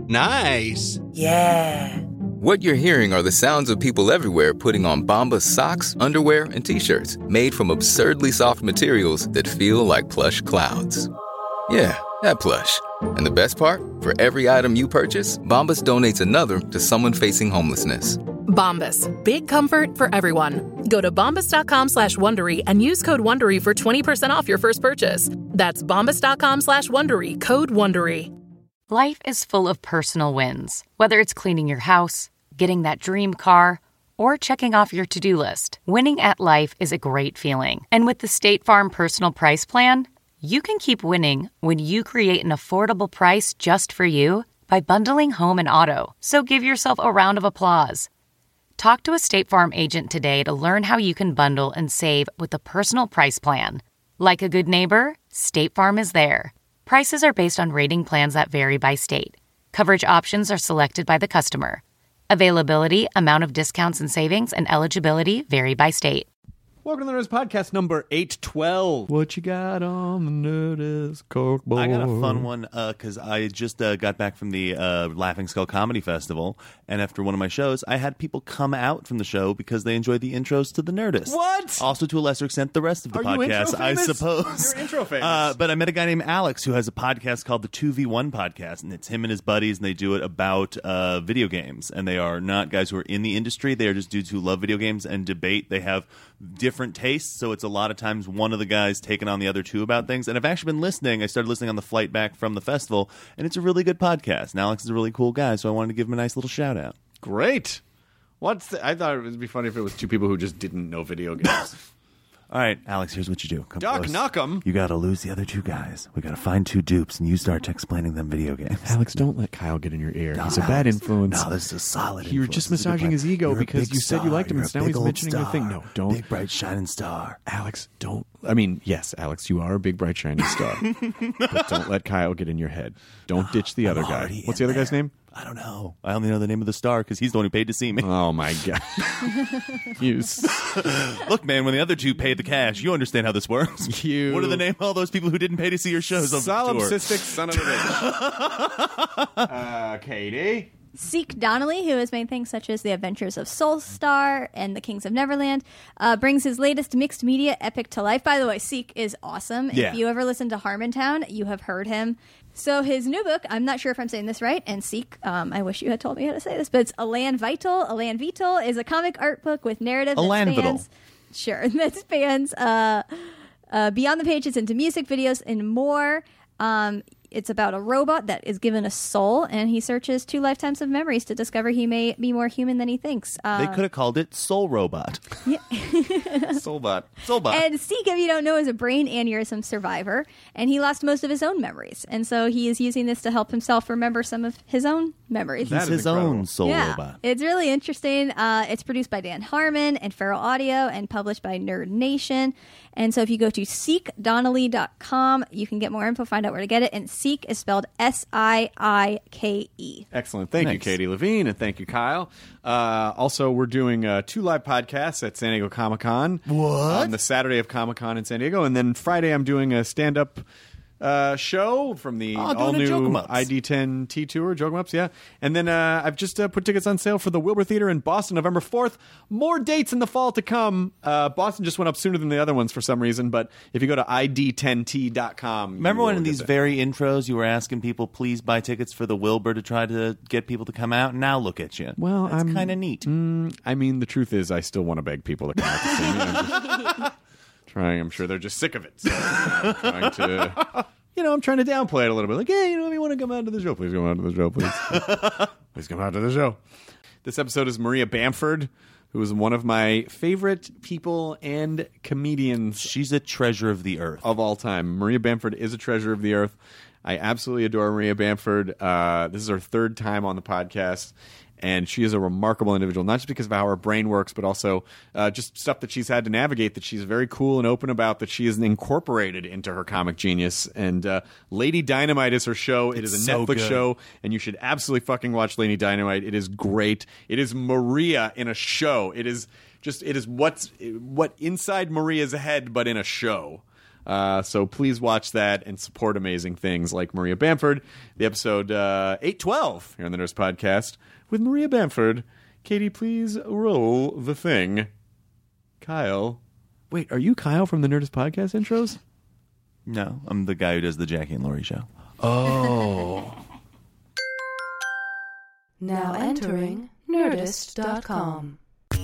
Nice. Yeah. What you're hearing are the sounds of people everywhere putting on Bombas socks, underwear, and T-shirts made from absurdly soft materials that feel like plush clouds. Yeah, that plush. And the best part? For every item you purchase, Bombas donates another to someone facing homelessness. Bombas. Big comfort for everyone. Go to bombas.com/Wondery and use code Wondery for 20% off your first purchase. That's bombas.com/Wondery, code Wondery. Life is full of personal wins, whether it's cleaning your house, getting that dream car, or checking off your to-do list. Winning at life is a great feeling. And with the State Farm Personal Price Plan, you can keep winning when you create an affordable price just for you by bundling home and auto. So give yourself a round of applause. Talk to a State Farm agent today to learn how you can bundle and save with the Personal Price Plan. Like a good neighbor, State Farm is there. Prices are based on rating plans that vary by state. Coverage options are selected by the customer. Availability, amount of discounts and savings, and eligibility vary by state. Welcome to the Nerds Podcast number 812. What you got on the Nerdist corkboard? I got a fun one because I just got back from the Laughing Skull Comedy Festival, and after one of my shows, I had people come out from the show because they enjoyed the intros to the Nerdist. What? Also, to a lesser extent, the rest of the podcast, I suppose. You're intro famous. But I met a guy named Alex who has a podcast called the 2v1 Podcast, and it's him and his buddies, and they do it about video games. And they are not guys who are in the industry. They are just dudes who love video games and debate. They have different tastes, so it's a lot of times one of the guys taking on the other two about things. And I've actually been listening. I started listening on the flight back from the festival, and it's a really good podcast. And Alex is a really cool guy, so I wanted to give him a nice little shout out. Great. I thought it would be funny if it was two people who just didn't know video games. All right, Alex, here's what you do. Come Doc close. Knockem. You got to lose the other two guys. We got to find two dupes, and you start explaining them video games. Alex, don't let Kyle get in your ear. No, He's a Alex, bad influence. No, this is a solid You're influence. just This is a good massaging plan. his ego You're a because big you said you liked him, You're and a now big he's old mentioning your star. thing. No, don't. Big, bright, shining star. Alex, don't. I mean, yes, Alex, you are a big, bright, shining star. But don't let Kyle get in your head. Don't ditch the other guy. already What's the in other guy's there. name? I don't know. I only know the name of the star because he's the one who paid to see me. Oh, my God. Look, man, when the other two pay the cash, you understand how this works. What are the name of all those people who didn't pay to see your shows on tour? Solipsistic son of a bitch. Katie? Seek Donnelly, who has made things such as The Adventures of Soulstar and The Kings of Neverland, brings his latest mixed media epic to life. By the way, Seek is awesome. Yeah. If you ever listen to Harmontown, you have heard him. So his new book, I'm not sure if I'm saying this right, and Seek, I wish you had told me how to say this, but it's Elan Vital. Elan Vital is a comic art book with narrative that spans... Sure, that spans beyond the pages into music, videos, and more. It's about a robot that is given a soul, and he searches 2 lifetimes of memories to discover he may be more human than he thinks. They could have called it Soul Robot. Soulbot. And Seek, if you don't know, is a brain aneurysm survivor, and he lost most of his own memories. And so he is using this to help himself remember some of his own memories. He's his own Soul Robot. It's really interesting. It's produced by Dan Harmon and Feral Audio and published by Nerd Nation. And so if you go to seekdonnelly.com, you can get more info, find out where to get it. And Seek is spelled S-I-I-K-E. Excellent. Thank you, Katie Levine, and thank you, Kyle. Also, we're doing 2 live podcasts at San Diego Comic-Con. What? On the Saturday of Comic-Con in San Diego. And then Friday, I'm doing a stand-up show from the all-new ID10T tour, Joke 'em Ups, yeah. And then I've just put tickets on sale for the Wilbur Theater in Boston, November 4th. More dates in the fall to come. Boston just went up sooner than the other ones for some reason, but if you go to ID10T.com... Remember when in these very intros you were asking people, please buy tickets for the Wilbur to try to get people to come out? Now look at you. Well, That's kind of neat. I mean, the truth is I still want to beg people to come out to see me. I'm sure they're just sick of it. So I'm trying to... I'm trying to downplay it a little bit. Like, hey, if you want to come out to the show, please come out to the show, please. Please come out to the show. This episode is Maria Bamford, who is one of my favorite people and comedians. She's a treasure of the earth. Of all time. Maria Bamford is a treasure of the earth. I absolutely adore Maria Bamford. This is her 3rd time on the podcast. And she is a remarkable individual, not just because of how her brain works, but also just stuff that she's had to navigate that she's very cool and open about, that she has incorporated into her comic genius. And Lady Dynamite is her show. It is a Netflix show, and you should absolutely fucking watch Lady Dynamite. It is great. It is Maria in a show. It is what inside Maria's head, but in a show. So please watch that and support amazing things like Maria Bamford. The episode 812 here on the Nerdist Podcast with Maria Bamford. Katie, please roll the thing. Kyle. Wait, are you Kyle from the Nerdist Podcast intros? No, I'm the guy who does the Jackie and Laurie show. Oh. Now entering Nerdist.com.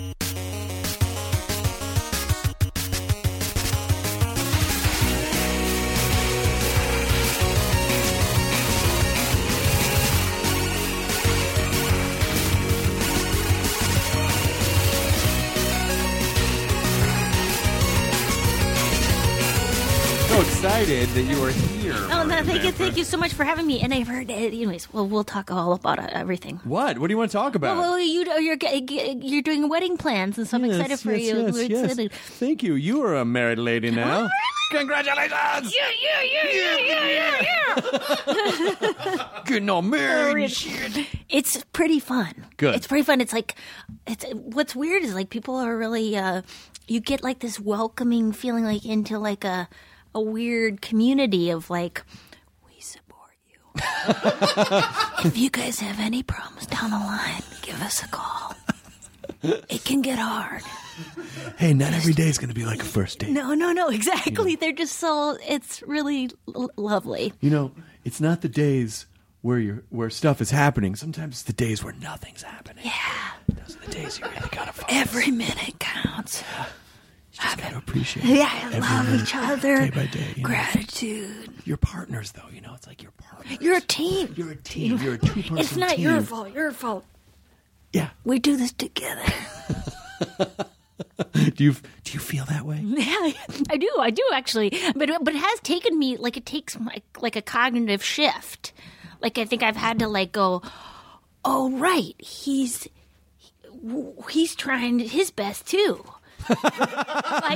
So excited that you are here. Oh, no, Maria thank you so much for having me. And I've heard, anyways. Well, we'll talk all about everything. What? What do you want to talk about? Well, you're doing wedding plans, and so I'm excited for you. We're excited. Thank you. You are a married lady now. Congratulations! Yeah. Getting all married and shit. It's pretty fun. Good. It's pretty fun. It's like, what's weird is like people are really, you get like this welcoming feeling like into like a weird community of like, we support you. If you guys have any problems down the line, give us a call. It can get hard. Hey, not every day is going to be like a first date. No, exactly. Yeah. They're just so, it's really lovely. You know, it's not the days where stuff is happening. Sometimes it's the days where nothing's happening. Yeah. Those are the days you really got to focus. Every minute counts. You just got to appreciate I love each other. Day by day. Gratitude. Your partners, though, you know, it's like your partners. You're a team. You're a team. You're a two-person team. It's not your fault. Your fault. Yeah. We do this together. Do you feel that way? Yeah, I do actually. But it has taken me, like, it takes like a cognitive shift. Like, I think I've had to like go, oh right, he's trying his best too. like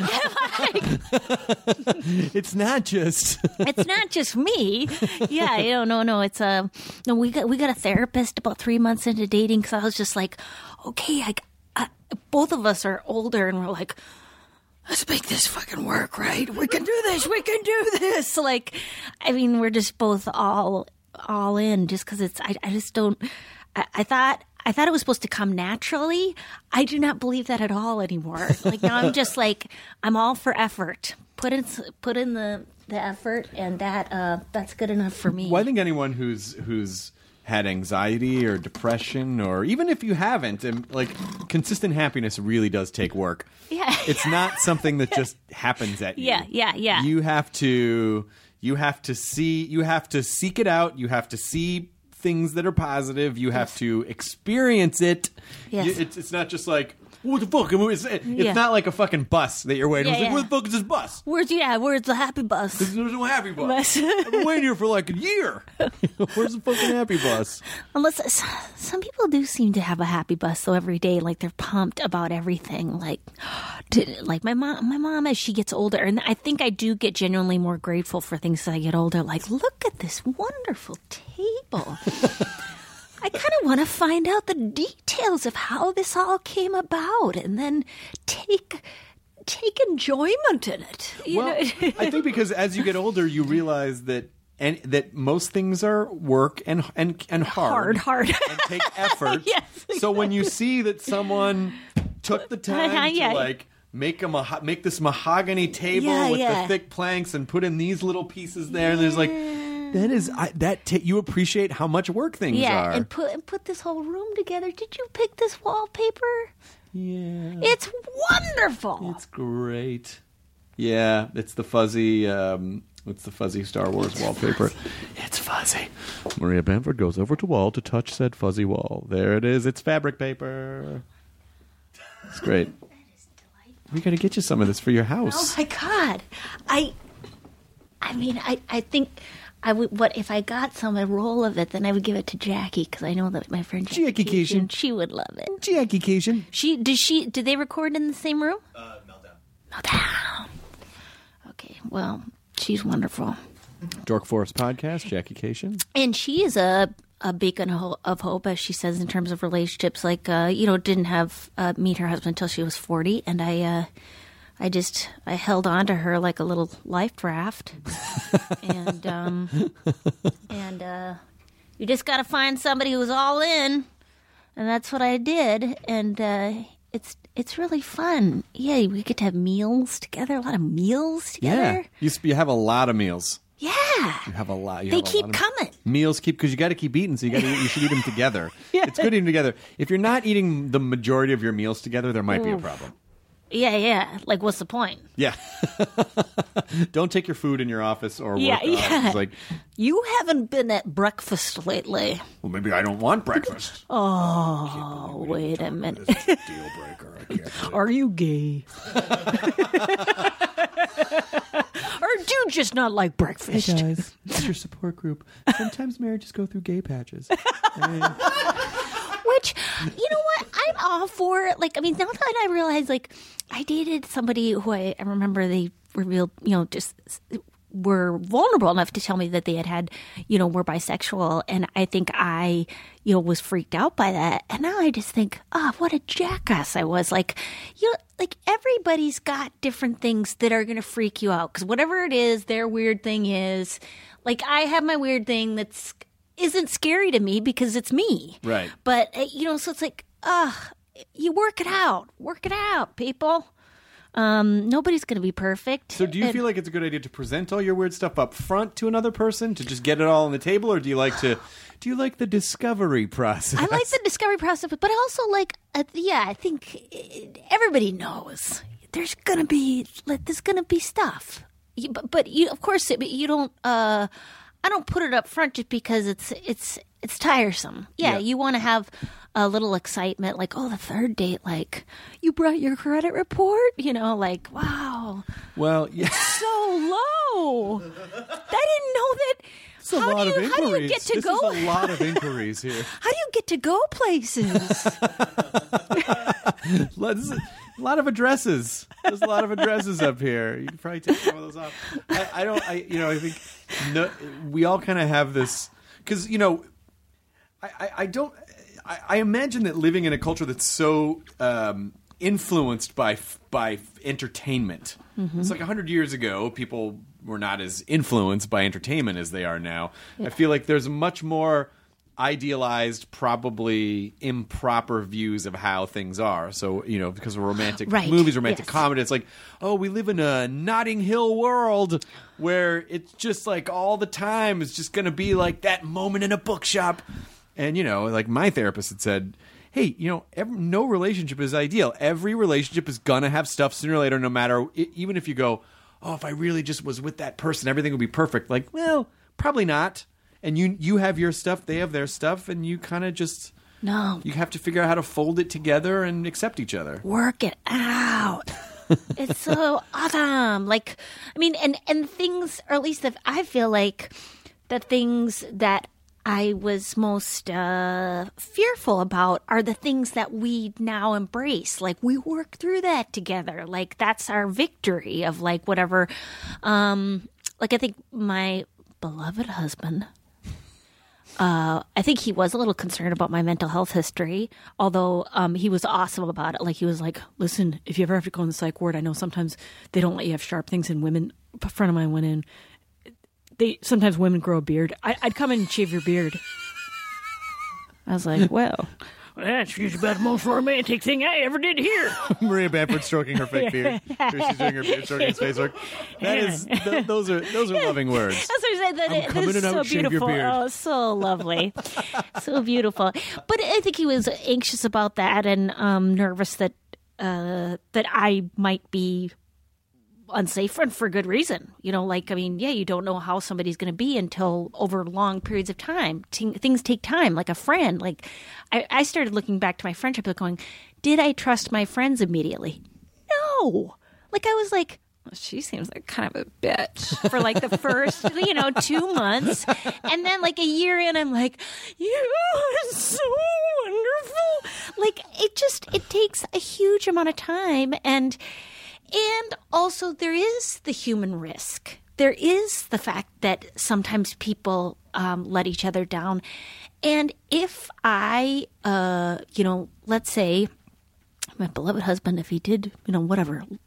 it's not just me. Yeah, no. It's no. We got a therapist about 3 months into dating because I was just like, okay, both of us are older and we're like, let's make this fucking work, right? We can do this. Like, I mean, we're just both all in just because it's. I just don't. I thought it was supposed to come naturally. I do not believe that at all anymore. Like now I'm just like, I'm all for effort. Put in the effort, and that's good enough for me. Well, I think anyone who's had anxiety or depression, or even if you haven't, like, consistent happiness really does take work. Yeah. It's not something that just happens at you. Yeah. You have to seek it out. You have to see things that are positive. You have to experience it. Yes. It's not just like, what the fuck? It's not like a fucking bus that you're waiting. It's like, where the fuck is this bus? Where's the happy bus? There's no happy bus. I've been waiting here for like a year. Where's the fucking happy bus? Unless some people do seem to have a happy bus though every day, like they're pumped about everything. Like my mom as she gets older, and I think I do get genuinely more grateful for things as I get older. Like, look at this wonderful table. I kind of want to find out the details of how this all came about, and then take enjoyment in it. I think because as you get older, you realize that most things are work and hard and take effort. Yes, exactly. So when you see that someone took the time to like make this mahogany table with the thick planks and put in these little pieces there, and there's like. You appreciate how much work things are. Yeah, and put this whole room together. Did you pick this wallpaper? Yeah. It's wonderful. It's great. Yeah, it's the fuzzy Star Wars wallpaper. It's fuzzy. Maria Bamford goes over to wall to touch said fuzzy wall. There it is. It's fabric paper. It's great. We got to get you some of this for your house. Oh my God. I mean, I think I would. What if I got a roll of it? Then I would give it to Jackie because I know that my friend Jackie Cation, she would love it. Jackie Cation. Did they record in the same room? Meltdown. Okay, well, she's wonderful. Dork Forest Podcast, Jackie Cation, and she is a beacon of hope, as she says, in terms of relationships. Like, didn't have meet her husband until she was 40, and I held on to her like a little life raft, and you just got to find somebody who's all in, and that's what I did, and it's really fun. Yeah, we get to have meals together, a lot of meals together. Yeah, you have a lot of meals. Yeah, you have a lot. They keep coming. Meals because you got to keep eating, so you should eat them together. Yeah. It's good eating together. If you're not eating the majority of your meals together, there might be a problem. Yeah. Like, what's the point? Yeah. Don't take your food in your office or work. Yeah. It's like, you haven't been at breakfast lately. Well, maybe I don't want breakfast. Oh, wait a minute. This is a deal breaker. I can't do it. Are you gay? Or do you just not like breakfast? Hey guys, this is your support group. Sometimes marriages go through gay patches. Which, you know what? I'm all for it. Like, I mean, now that I realize, like, I dated somebody who I remember they revealed, just were vulnerable enough to tell me that they had, were bisexual. And I think I, was freaked out by that. And now I just think, what a jackass I was. Like, everybody's got different things that are going to freak you out. Because whatever it is, their weird thing is, like, I have my weird thing isn't scary to me because it's me. Right. But, so it's like, you work it out. Work it out, people. Nobody's going to be perfect. So do you feel like it's a good idea to present all your weird stuff up front to another person to just get it all on the table? Or do you like the discovery process? I like the discovery process, but I also like, I think everybody knows there's going to be stuff. But you, of course, you don't, I don't put it up front just because it's tiresome. Yeah, you want to have a little excitement, like, the third date, like, you brought your credit report, like, wow. Well, yeah. It's so low. I didn't know that. It's a lot of inquiries. How do you get to go? This is a lot of inquiries here. How do you get to go places? A lot of addresses. There's a lot of addresses up here. You can probably take some of those off. I think we all kind of have this because I imagine that living in a culture that's so influenced by entertainment. Mm-hmm. It's like 100 years ago, people were not as influenced by entertainment as they are now. Yeah. I feel like there's much more idealized, probably improper views of how things are. So, because of romantic movies, romantic comedy, it's like, we live in a Notting Hill world where it's just like all the time it's just going to be like that moment in a bookshop. And, like my therapist had said, hey, no relationship is ideal. Every relationship is going to have stuff sooner or later, no matter, even if you go, if I really just was with that person, everything would be perfect. Like, well, probably not. And you have your stuff, they have their stuff, and you kind of just... No. You have to figure out how to fold it together and accept each other. Work it out. It's so awesome. Like, I mean, and things, or at least I feel like the things that I was most fearful about are the things that we now embrace. Like, we work through that together. Like, that's our victory of, like, whatever. Like, I think my beloved husband... I think he was a little concerned about my mental health history, although he was awesome about it. Like, he was like, listen, if you ever have to go in the psych ward, I know sometimes they don't let you have sharp things, and women, a friend of mine went in, sometimes women grow a beard. I'd come in and shave your beard. I was like, well, that's just about the most romantic thing I ever did here. Maria Bamford stroking her fake beard. She's doing her beard, stroking his face work. That is, those are loving words. That's what I said. That is so beautiful. Oh, so lovely, so beautiful. But I think he was anxious about that and nervous that I might be unsafe and for good reason. You don't know how somebody's going to be until over long periods of time. Things take time. Like a friend, like I started looking back to my friendship, going, did I trust my friends immediately? No. Like, I was like, she seems like kind of a bitch for like the first, 2 months. And then like a year in, I'm like, you are so wonderful. Like, it takes a huge amount of time. And also, there is the human risk. There is the fact that sometimes people let each other down. And if I, let's say my beloved husband, if he did,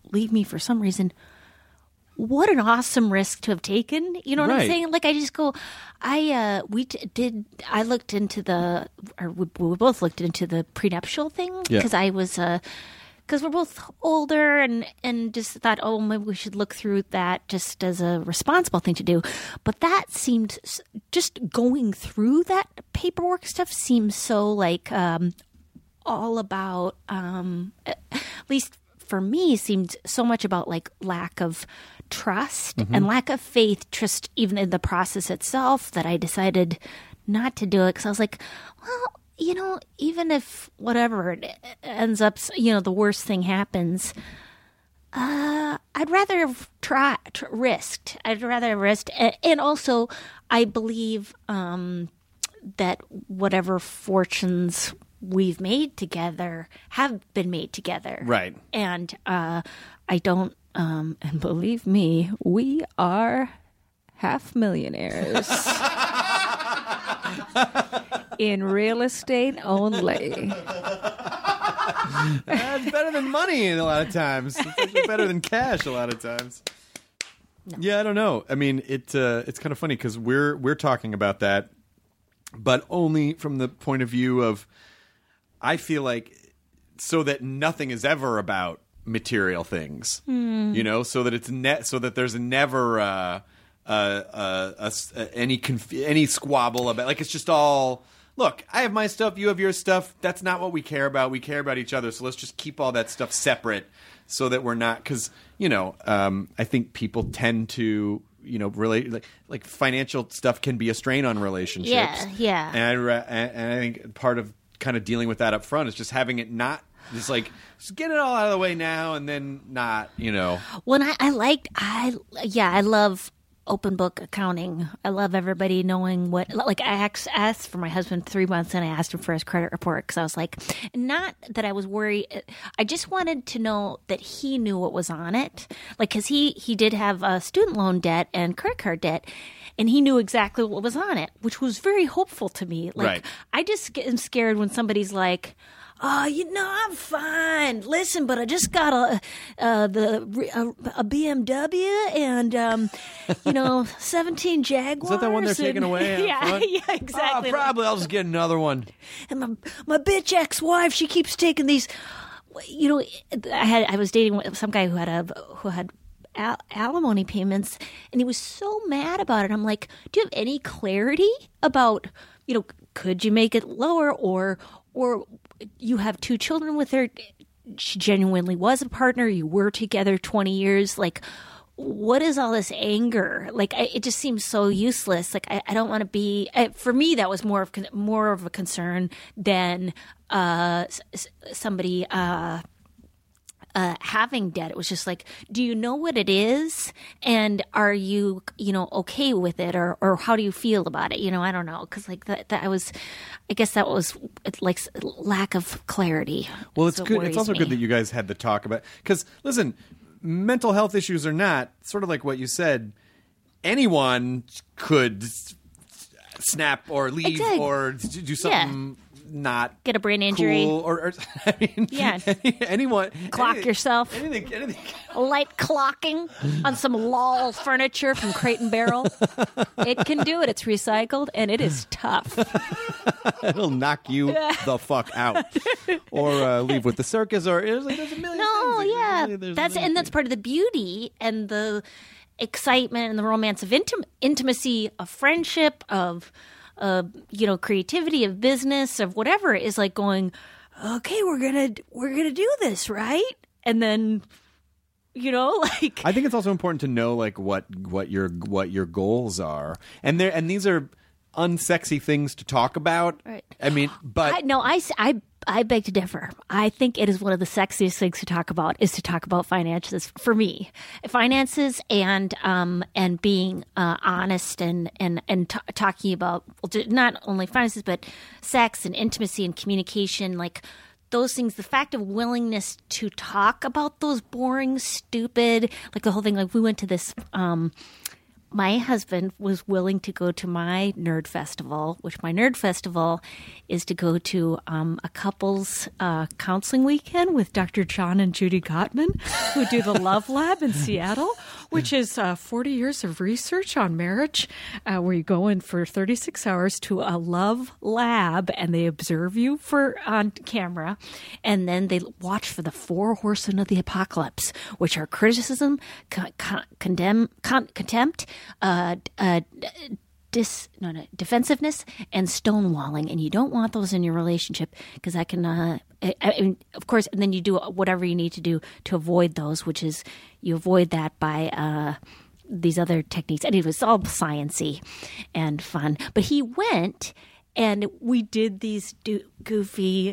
leave me for some reason. What an awesome risk to have taken. You know what I'm saying? Like, I just go, I looked into we both looked into the prenuptial thing because I was, because we're both older and just thought, oh, maybe we should look through that just as a responsible thing to do. But that seemed, just going through that paperwork stuff seems so like all about, at least for me, seemed so much about like lack of trust and lack of faith, just even in the process itself, that I decided not to do it because I was like, well, you know, even if whatever it ends up, you know, the worst thing happens, I'd rather have risked. I'd rather have risked. And also, I believe that whatever fortunes we've made together have been made together. Right. And I don't, and believe me, we are half millionaires. In real estate only. That's better than money a lot of times. It's actually better than cash a lot of times. No. Yeah, I don't know. I mean, it's kind of funny because we're talking about that, but only from the point of view of, I feel like, so that nothing is ever about material things, you know, so that it's so that there's never any squabble about, like, it's just all, look, I have my stuff, you have your stuff. That's not what we care about. We care about each other. So let's just keep all that stuff separate so that we're not, because, you know, I think people tend to, you know, relate, like financial stuff can be a strain on relationships. Yeah. And I think part of kind of dealing with that up front is just having it not, just like, just get it all out of the way now and then not, you know. When I love open book accounting. I love everybody knowing what, like, I asked for my husband 3 months and I asked him for his credit report because I was like, not that I was worried. I just wanted to know that he knew what was on it. Like, because he did have student loan debt and credit card debt, and he knew exactly what was on it, which was very hopeful to me. Like, right. I just am scared when somebody's like, oh, you know, I'm fine. Listen, but I just got a BMW and, you know, 17 Jaguars. Is that the one they're taking away? Yeah, exactly. Oh, probably. I'll just get another one. And my bitch ex-wife, she keeps taking these. You know, I was dating some guy who had alimony payments, and he was so mad about it. I'm like, do you have any clarity about, you know, could you make it lower, or you have 2 children with her, she genuinely was a partner, you were together 20 years, like, what is all this anger? Like, it just seems so useless. Like, I don't want to be, for me, that was more of a concern than somebody having debt. It was just like, do you know what it is? And are you, you know, okay with it? Or how do you feel about it? You know, I don't know. Cause like I guess that was like lack of clarity. Well, it's good. It's also good that you guys had the talk about, cause listen, mental health issues or not, sort of like what you said, anyone could snap or leave or do something. Yeah. Not get a brain injury, cool, or I mean, anyone clock yourself, anything. Light clocking on some lol furniture from Crate and Barrel. It can do it. It's recycled and it is tough. It'll knock you the fuck out, or leave with the circus, or there's a million. No, things. yeah, that's part of the beauty and the excitement and the romance of intimacy, of friendship, of. You know, creativity, of business, of whatever, is like going, okay, we're gonna do this, right? And then, you know, like, I think it's also important to know like what your goals are, and these are unsexy things to talk about. Right. I mean, but I beg to differ. I think it is one of the sexiest things to talk about is to talk about finances for me, finances and being honest and talking about not only finances but sex and intimacy and communication, like those things. The fact of willingness to talk about those boring, stupid, like the whole thing. Like we went to this my husband was willing to go to my nerd festival, which my nerd festival is to go to a couples counseling weekend with Dr. John and Judy Gottman, who do the Love Lab in Seattle, which is 40 years of research on marriage, where you go in for 36 hours to a love lab and they observe you on camera, and then they watch for the 4 horsemen of the apocalypse, which are criticism, contempt, defensiveness, and stonewalling. And you don't want those in your relationship because that can, of course, and then you do whatever you need to do to avoid those, which is you avoid that by these other techniques. And it was all science-y and fun. But he went and we did these goofy,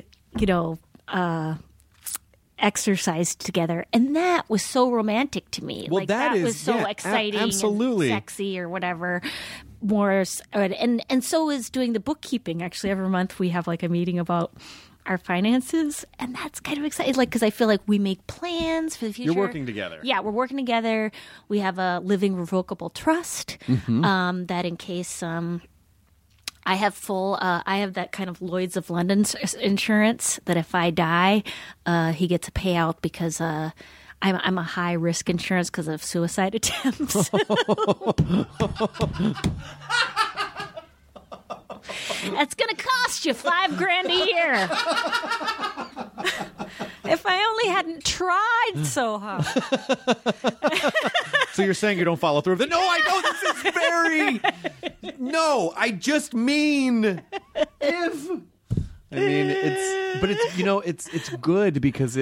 exercise together, and that was so romantic to me. Well, that was so exciting, absolutely, and sexy, or whatever. More, and so is doing the bookkeeping. Actually, every month we have like a meeting about our finances, and that's kind of exciting. Like, because I feel like we make plans for the future. You're working together. Yeah, we're working together. We have a living revocable trust that in case. I have I have that kind of Lloyd's of London insurance that if I die, he gets a payout because I'm a high risk insurance because of suicide attempts. That's going to cost you $5,000 a year. If I only hadn't tried so hard. So you're saying you don't follow through with it? No, I know this is very. No, I just mean if. I mean it's good because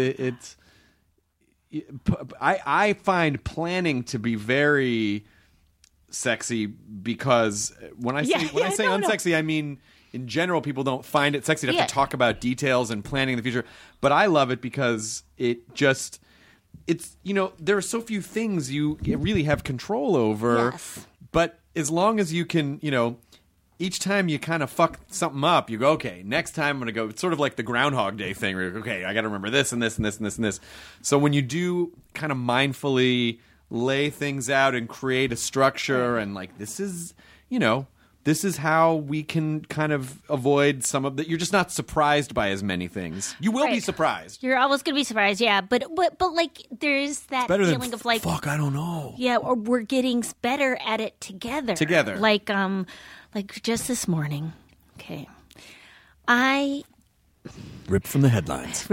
I find planning to be very sexy because when I say unsexy, I mean in general people don't find it sexy to have to talk about details and planning the future. But I love it because it's there are so few things you really have control over. Yes. But as long as you can, each time you kind of fuck something up, you go, okay, next time I'm going to go. It's sort of like the Groundhog Day thing where you're okay, I got to remember this and this and this and this and this. So when you do kind of mindfully lay things out and create a structure and like this is how we can kind of avoid some of that. You're just not surprised by as many things. You will be surprised. You're always going to be surprised, yeah. But like there's that feeling of like, fuck, I don't know. Yeah, or we're getting better at it together. Like just this morning. Okay, I ripped from the headlines.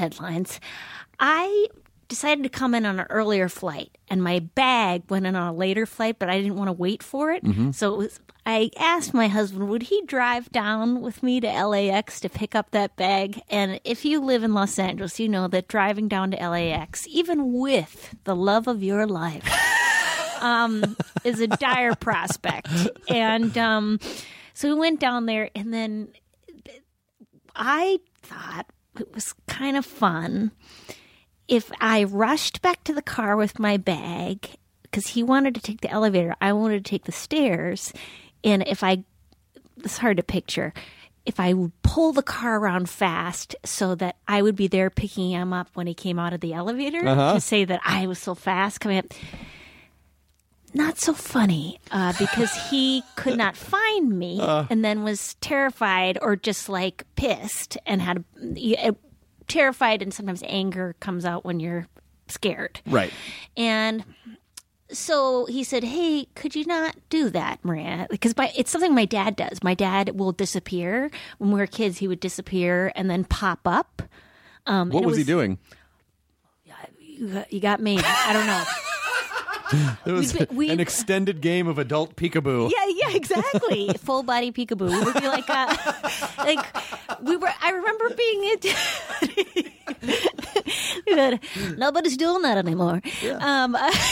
I decided to come in on an earlier flight, and my bag went in on a later flight, but I didn't want to wait for it. Mm-hmm. So I asked my husband, would he drive down with me to LAX to pick up that bag? And if you live in Los Angeles, you know that driving down to LAX, even with the love of your life, is a dire prospect. And so we went down there, and then I thought it was kind of fun if I rushed back to the car with my bag, because he wanted to take the elevator, I wanted to take the stairs, and it's hard to picture, if I would pull the car around fast so that I would be there picking him up when he came out of the elevator to say that I was so fast coming up. Not so funny, because he could not find me and then was terrified or just like pissed and had terrified, and sometimes anger comes out when you're scared. Right. And so he said, hey, could you not do that, Maria? Because it's something my dad does. My dad will disappear. When we were kids, he would disappear and then pop up. What was he doing? You got me. I don't know. It was an extended game of adult peekaboo. Yeah, exactly. Full body peekaboo. We would be like I remember being nobody's doing that anymore. Yeah.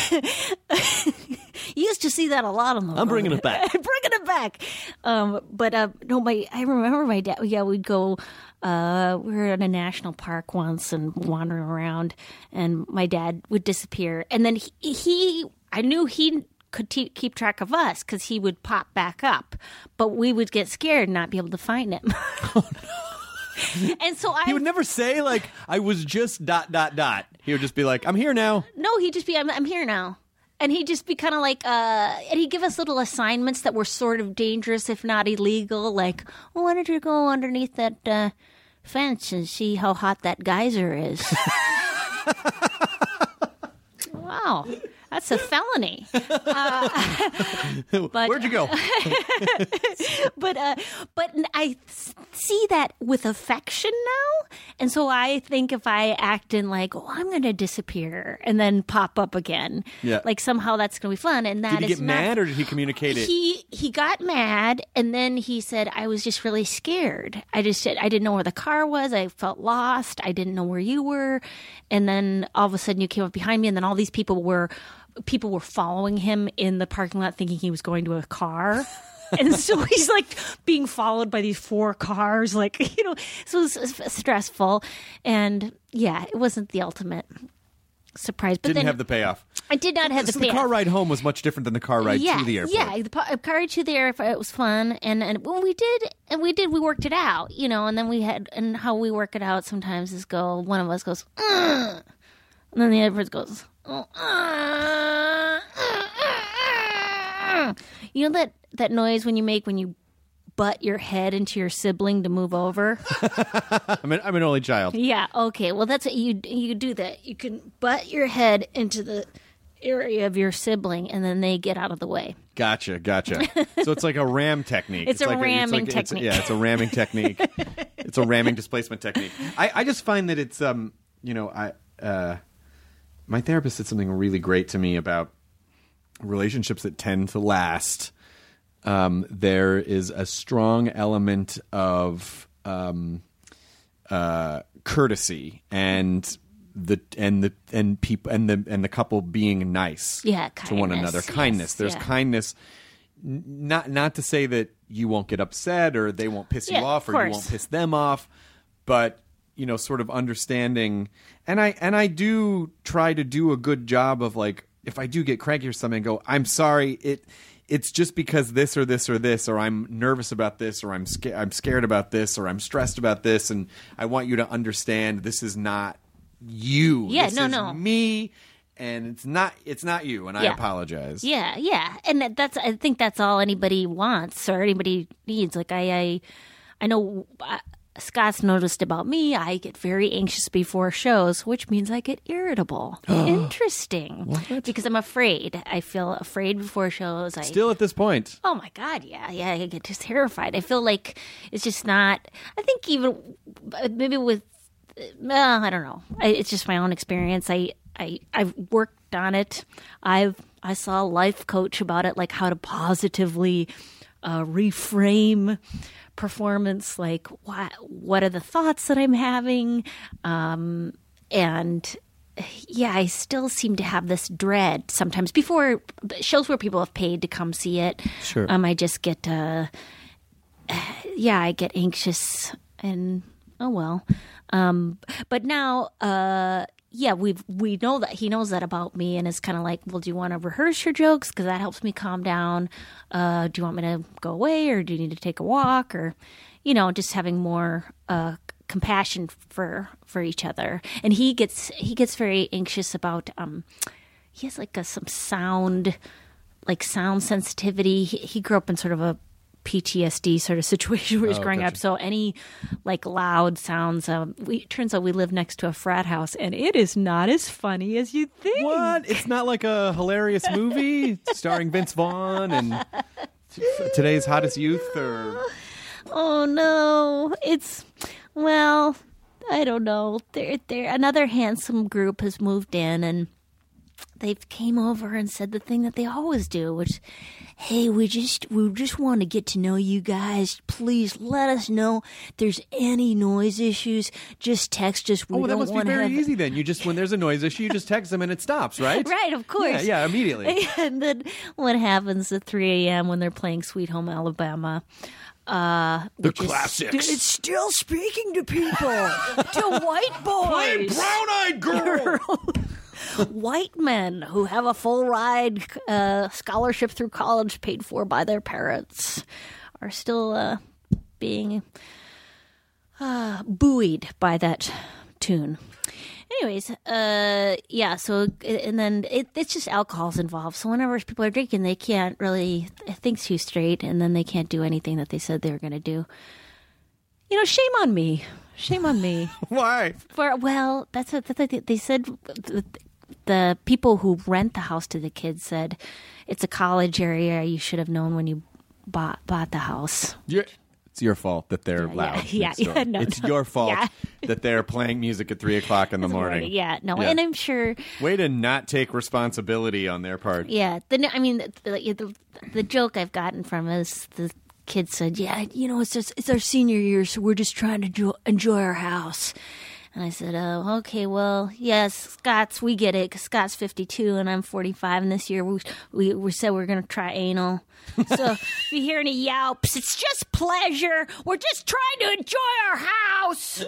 You used to see that a lot on the. I'm bringing it back. No, I remember my dad. Yeah, we'd go. We were in a national park once and wandering around, and my dad would disappear. And then I knew he could keep track of us because he would pop back up, but we would get scared and not be able to find him. Oh, no. And so he would never say like I was just ... He would just be like, I'm here now. No, he'd just be I'm here now. And he'd just be kind of like, and he'd give us little assignments that were sort of dangerous, if not illegal. Like, why don't you go underneath that fence and see how hot that geyser is? Wow. That's a felony. Where'd you go? But I see that with affection now. And so I think if I act in like, oh, I'm going to disappear and then pop up again, like somehow that's going to be fun. And that did he get mad or did he communicate it? He got mad and then he said, I was just really scared. I didn't know where the car was. I felt lost. I didn't know where you were. And then all of a sudden you came up behind me and then all these people were following him in the parking lot thinking he was going to a car. And so he's like being followed by these 4 cars, like, so it was stressful. And yeah, it wasn't the ultimate surprise. But didn't have the payoff. I did not have the payoff. The car ride home was much different than the car ride to the airport. Yeah, the car ride to the airport, it was fun. And when we worked it out, and then and how we work it out sometimes is one of us goes, and then the other person goes, you know that noise when you butt your head into your sibling to move over? I'm an only child. Yeah, okay. Well, that's what you do that. You can butt your head into the area of your sibling and then they get out of the way. Gotcha. So it's like a ram technique. It's a ramming technique. It's a ramming technique. It's a ramming displacement technique. I just find that it's my therapist said something really great to me about relationships that tend to last. There is a strong element of courtesy and the couple being nice to one another. Kindness. There's kindness. Not to say that you won't get upset or they won't piss you off or you won't piss them off, but sort of understanding. And I do try to do a good job of, like, if I do get cranky or something, go, I'm sorry, it's just because this or this or this, or I'm nervous about this, or I'm scared about this, or I'm stressed about this, and I want you to understand this is not you. Yeah, this is me, and it's not you, and I apologize. Yeah. And I think that's all anybody wants or anybody needs. Like I know Scott's noticed about me, I get very anxious before shows, which means I get irritable. Interesting. What? Because I'm afraid. I feel afraid before shows. Still at this point. Oh my God, yeah. I get just terrified. I feel like it's just not, I think even maybe with, I don't know. It's just my own experience. I've worked on it. I saw a life coach about it, like how to positively reframe performance, like what are the thoughts that I'm having, and I still seem to have this dread sometimes before shows where people have paid to come see it. Sure. I just get I get anxious and oh well. But now we know that he knows that about me and is kind of like, well, do you want to rehearse your jokes? Because that helps me calm down. Do you want me to go away or do you need to take a walk? Or, just having more compassion for each other. And he gets very anxious about, he has like some sound sensitivity. He grew up in sort of a PTSD sort of situation where he's growing up. So any like loud sounds, it turns out we live next to a frat house and it is not as funny as you think. What? It's not like a hilarious movie starring Vince Vaughn and today's hottest youth or... Oh no. I don't know. Another handsome group has moved in and they came over and said the thing that they always do, which, hey, we just want to get to know you guys. Please let us know if there's any noise issues. Just text us. That must be very easy then. You just, when there's a noise issue, you just text them and it stops, right? Right, of course. Yeah, immediately. And then what happens at 3 a.m. when they're playing Sweet Home Alabama? The classics. It's still speaking to people, to white boys. Play Brown-Eyed Girl. White men who have a full ride scholarship through college paid for by their parents are still being buoyed by that tune. Anyways, yeah. So and then it's just alcohol's involved. So whenever people are drinking, they can't really think too straight, and then they can't do anything that they said they were going to do. Shame on me. Shame on me. Why? That's what they said. The people who rent the house to the kids said it's a college area. You should have known when you bought the house. It's your fault that they're loud. It's your fault that they're playing music at 3:00 in the morning. And I'm sure. Way to not take responsibility on their part. Yeah, the joke I've gotten from is the kids said, it's our senior year, so we're just trying to enjoy our house. And I said, oh, okay, well, yes, Scott's, we get it, because Scott's 52 and I'm 45, and this year we said we're going to try anal. So if you hear any yelps, it's just pleasure. We're just trying to enjoy our house.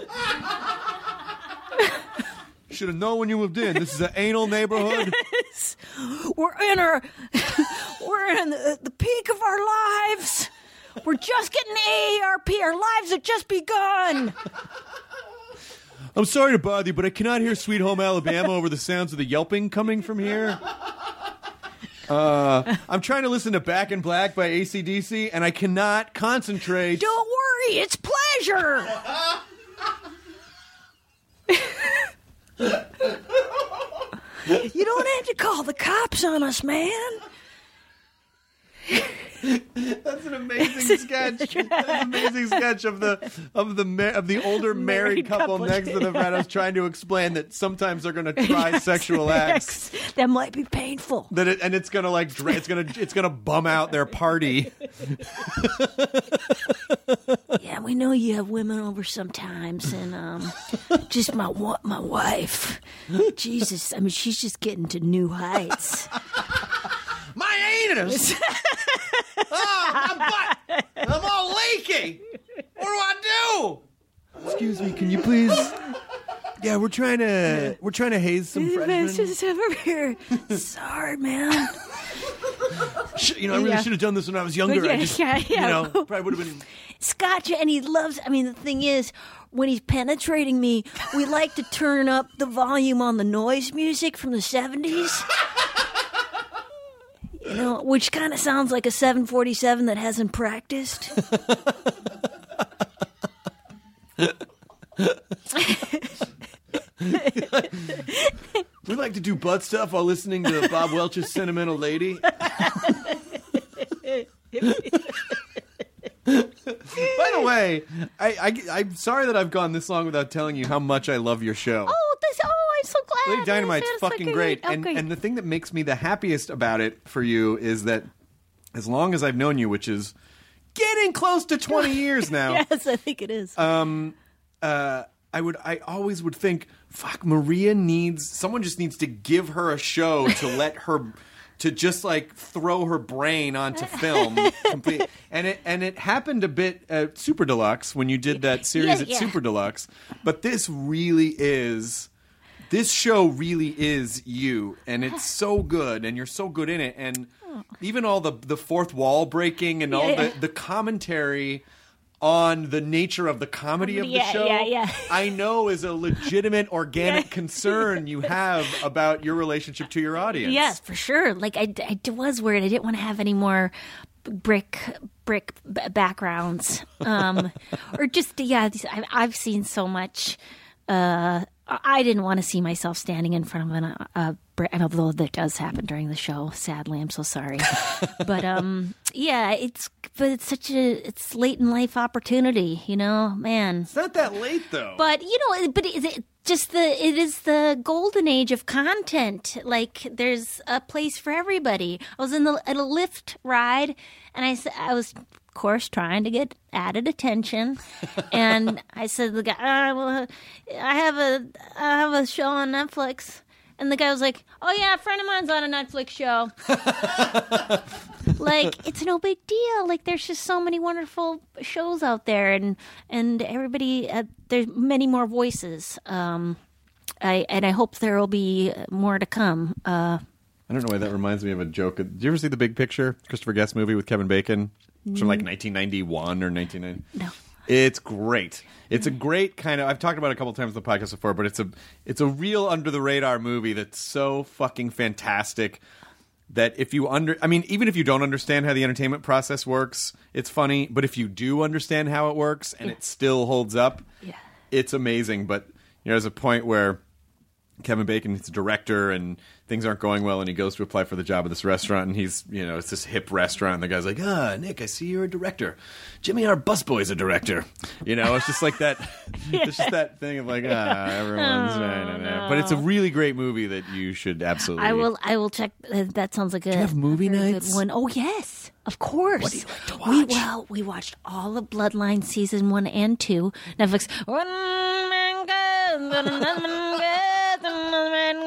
Should have known when you moved in. This is an anal neighborhood. Yes. We're in the peak of our lives. We're just getting AARP. Our lives have just begun. I'm sorry to bother you, but I cannot hear Sweet Home Alabama over the sounds of the yelping coming from here. I'm trying to listen to Back in Black by AC/DC, and I cannot concentrate. Don't worry, it's pleasure. You don't have to call the cops on us, man. That's an amazing sketch. That's an amazing sketch of the older married couple next to the Sopranos trying to explain that sometimes they're going to try sexual acts that might be painful. It's going to it's going to bum out their party. Yeah, we know you have women over sometimes, and just my wife. Jesus, I mean, she's just getting to new heights. My anus! Oh, my butt! I'm all leaky! What do I do? Excuse me, can you please? Yeah, we're trying to haze some freshmen. Just over here. Sorry, man. I really should have done this when I was younger. Probably would have been. Scott, and he loves. I mean, the thing is, when he's penetrating me, we like to turn up the volume on the noise music from the 70s. Which kind of sounds like a 747 that hasn't practiced. We like to do butt stuff while listening to Bob Welch's Sentimental Lady. By the way, I'm sorry that I've gone this long without telling you how much I love your show. I'm so glad. Lady Dynamite's fucking great. And the thing that makes me the happiest about it for you is that as long as I've known you, which is getting close to 20 years now. Yes, I think it is. I always would think, fuck, someone just needs to give her a show to let her to just like throw her brain onto film. And it happened a bit at Super Deluxe when you did that series at Super Deluxe. But this show really is you, and it's so good, and you're so good in it, and even all the fourth wall breaking and all the commentary on the nature of the comedy of the show, I know is a legitimate, organic concern you have about your relationship to your audience. Yes, for sure. Like, I was worried. I didn't want to have any more brick backgrounds. Or just, I've seen so much. I didn't want to see myself standing in front of a brick, and although that does happen during the show, sadly, I'm so sorry. But it's late in life opportunity, man. It's not that late though. But it is the golden age of content. Like, there's a place for everybody. I was at a Lyft ride, and I was, of course, trying to get added attention, and I said to the guy, I have a show on Netflix, and the guy was like, oh yeah, a friend of mine's on a Netflix show. Like, it's no big deal. Like, there's just so many wonderful shows out there, and everybody, there's many more voices. I hope there will be more to come. I don't know why that reminds me of a joke. Did you ever see The Big Picture, Christopher Guest movie with Kevin Bacon? It's from like 1991 or 1990. No. It's great. It's a great kind of. I've talked about it a couple times on the podcast before, but it's a real under the radar movie that's so fucking fantastic that if you even if you don't understand how the entertainment process works, it's funny. But if you do understand how it works and it still holds up, it's amazing. But there's a point where Kevin Bacon is a director and things aren't going well, and he goes to apply for the job at this restaurant, and he's, it's this hip restaurant, and the guy's like, Nick, I see you're a director. Jimmy, our busboy's a director. It's just like that. It's just that thing of like, everyone's no. But it's a really great movie that you should absolutely. I will check. That sounds like Do you have movie nights? Good one. Oh yes, of course. What do you like to watch? We watched all of Bloodline season 1 and 2. Netflix. One man goes, another man goes, another man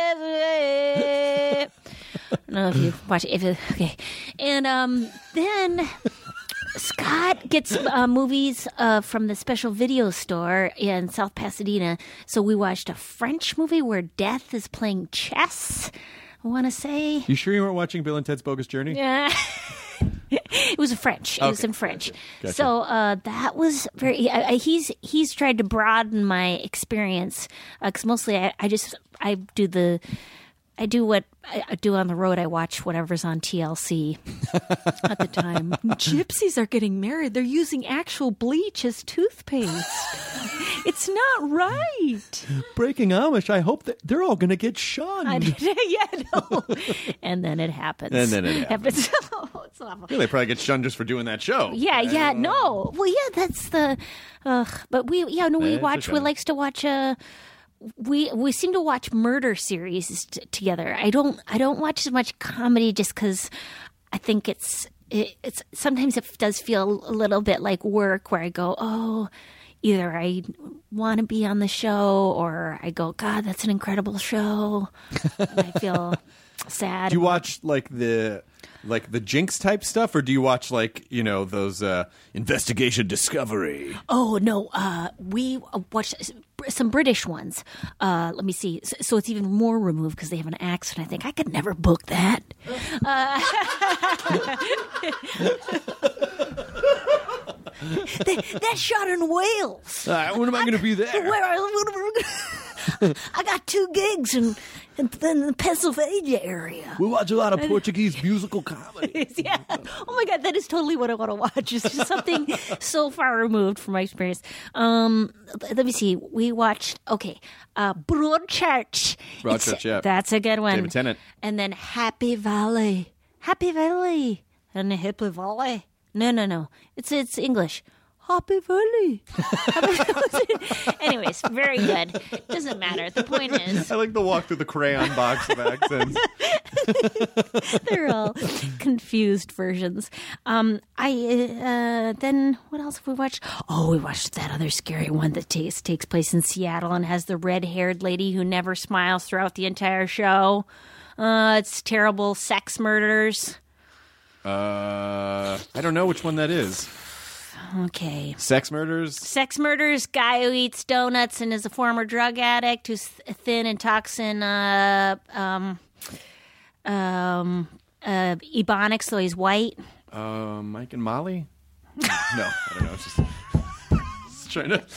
goes. I don't know if you watch it. Okay, and then Scott gets movies from the Special Video Store in South Pasadena. So we watched a French movie where Death is playing chess. I want to say. You sure you weren't watching Bill and Ted's Bogus Journey? Yeah. It was French. It was in French. Gotcha. So that was very. He's tried to broaden my experience because mostly I do what I do on the road. I watch whatever's on TLC at the time. Gypsies are getting married. They're using actual bleach as toothpaste. It's not right. Breaking Amish. I hope that they're all going to get shunned. No. And then it happens. Oh, it's awful. They probably get shunned just for doing that show. Yeah. No. Well, yeah. That's the. But we watch. We likes to watch We seem to watch murder series together. I don't watch as much comedy just because I think it's sometimes it does feel a little bit like work where I go, either I want to be on the show or I go, God, that's an incredible show. And I feel sad. Do you watch like the Jinx type stuff, or do you watch those Investigation Discovery? Oh no, we watch some British ones. Let me see. So it's even more removed because they have an accent. I think I could never book that. That shot in Wales. When am I going to be there? I got 2 gigs in the Pennsylvania area. We watch a lot of Portuguese musical comedy. Yeah. Oh my God, that is totally what I want to watch. It's just something so far removed from my experience. Let me see. We watched Broadchurch. Broadchurch, yeah. That's a good one. David Tennant. And then Happy Valley. And Happy Valley. No. It's English. Happy Valley. Anyways, very good. Doesn't matter. The point is, I like the walk through the crayon box of accents. They're all confused versions. Then what else have we watched? Oh, we watched that other scary one that takes place in Seattle and has the red-haired lady who never smiles throughout the entire show. It's terrible. Sex Murders. I don't know which one that is. Okay. Sex Murders, guy who eats donuts and is a former drug addict who's thin and talks in Ebonics, so he's white. Mike and Molly? No, I don't know. It's just trying to.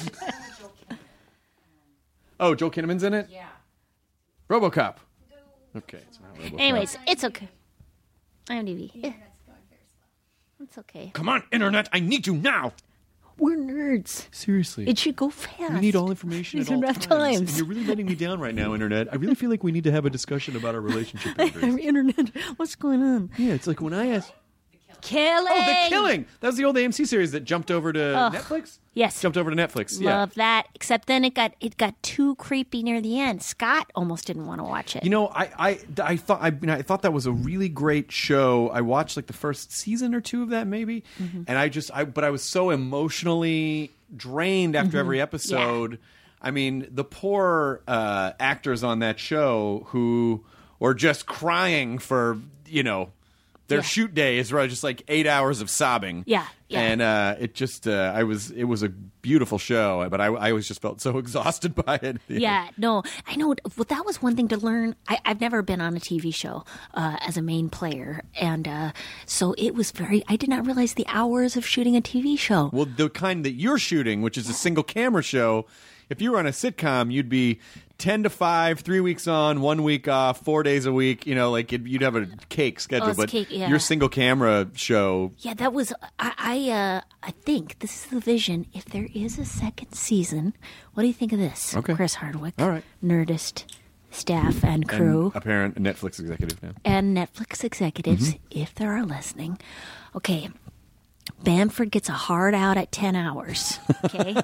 Oh, Joel Kinnaman's in it? Yeah. RoboCop. Okay, it's not RoboCop. Anyways, it's okay. IMDb. Yeah. It's okay. Come on, Internet, I need you now. We're nerds. Seriously. It should go fast. We need all information at all times. And you're really letting me down right now, Internet. I really feel like we need to have a discussion about our relationship. Internet, what's going on? Yeah, it's like when I asked... Killing! Oh, The Killing! That was the old AMC series that jumped over to Netflix? Yes. Jumped over to Netflix, yeah. Love that. Except then it got too creepy near the end. Scott almost didn't want to watch it. You know, I thought that was a really great show. I watched like the first season or 2 of that maybe. Mm-hmm. And but I was so emotionally drained after every episode. Yeah. I mean, the poor actors on that show who were just crying for, their shoot day is really just like 8 hours of sobbing. Yeah. Yeah. And it was a beautiful show, but I always just felt so exhausted by it. Yeah, no, I know. Well, that was one thing to learn. I've never been on a TV show as a main player, and so it was I did not realize the hours of shooting a TV show. Well, the kind that you're shooting, which is a single camera show, if you were on a sitcom, you'd be 10 to 5, 3 weeks on, 1 week off, 4 days a week. You'd have a cake schedule. it's But cake, yeah. your single camera show, Yeah, that was. I think this is the vision. If there is a second season, what do you think of this? Okay. Chris Hardwick, All right. Nerdist staff and crew, and apparent Netflix executive now. and Netflix executives, if there are listening. Okay, Bamford gets a hard out at 10 hours. Okay.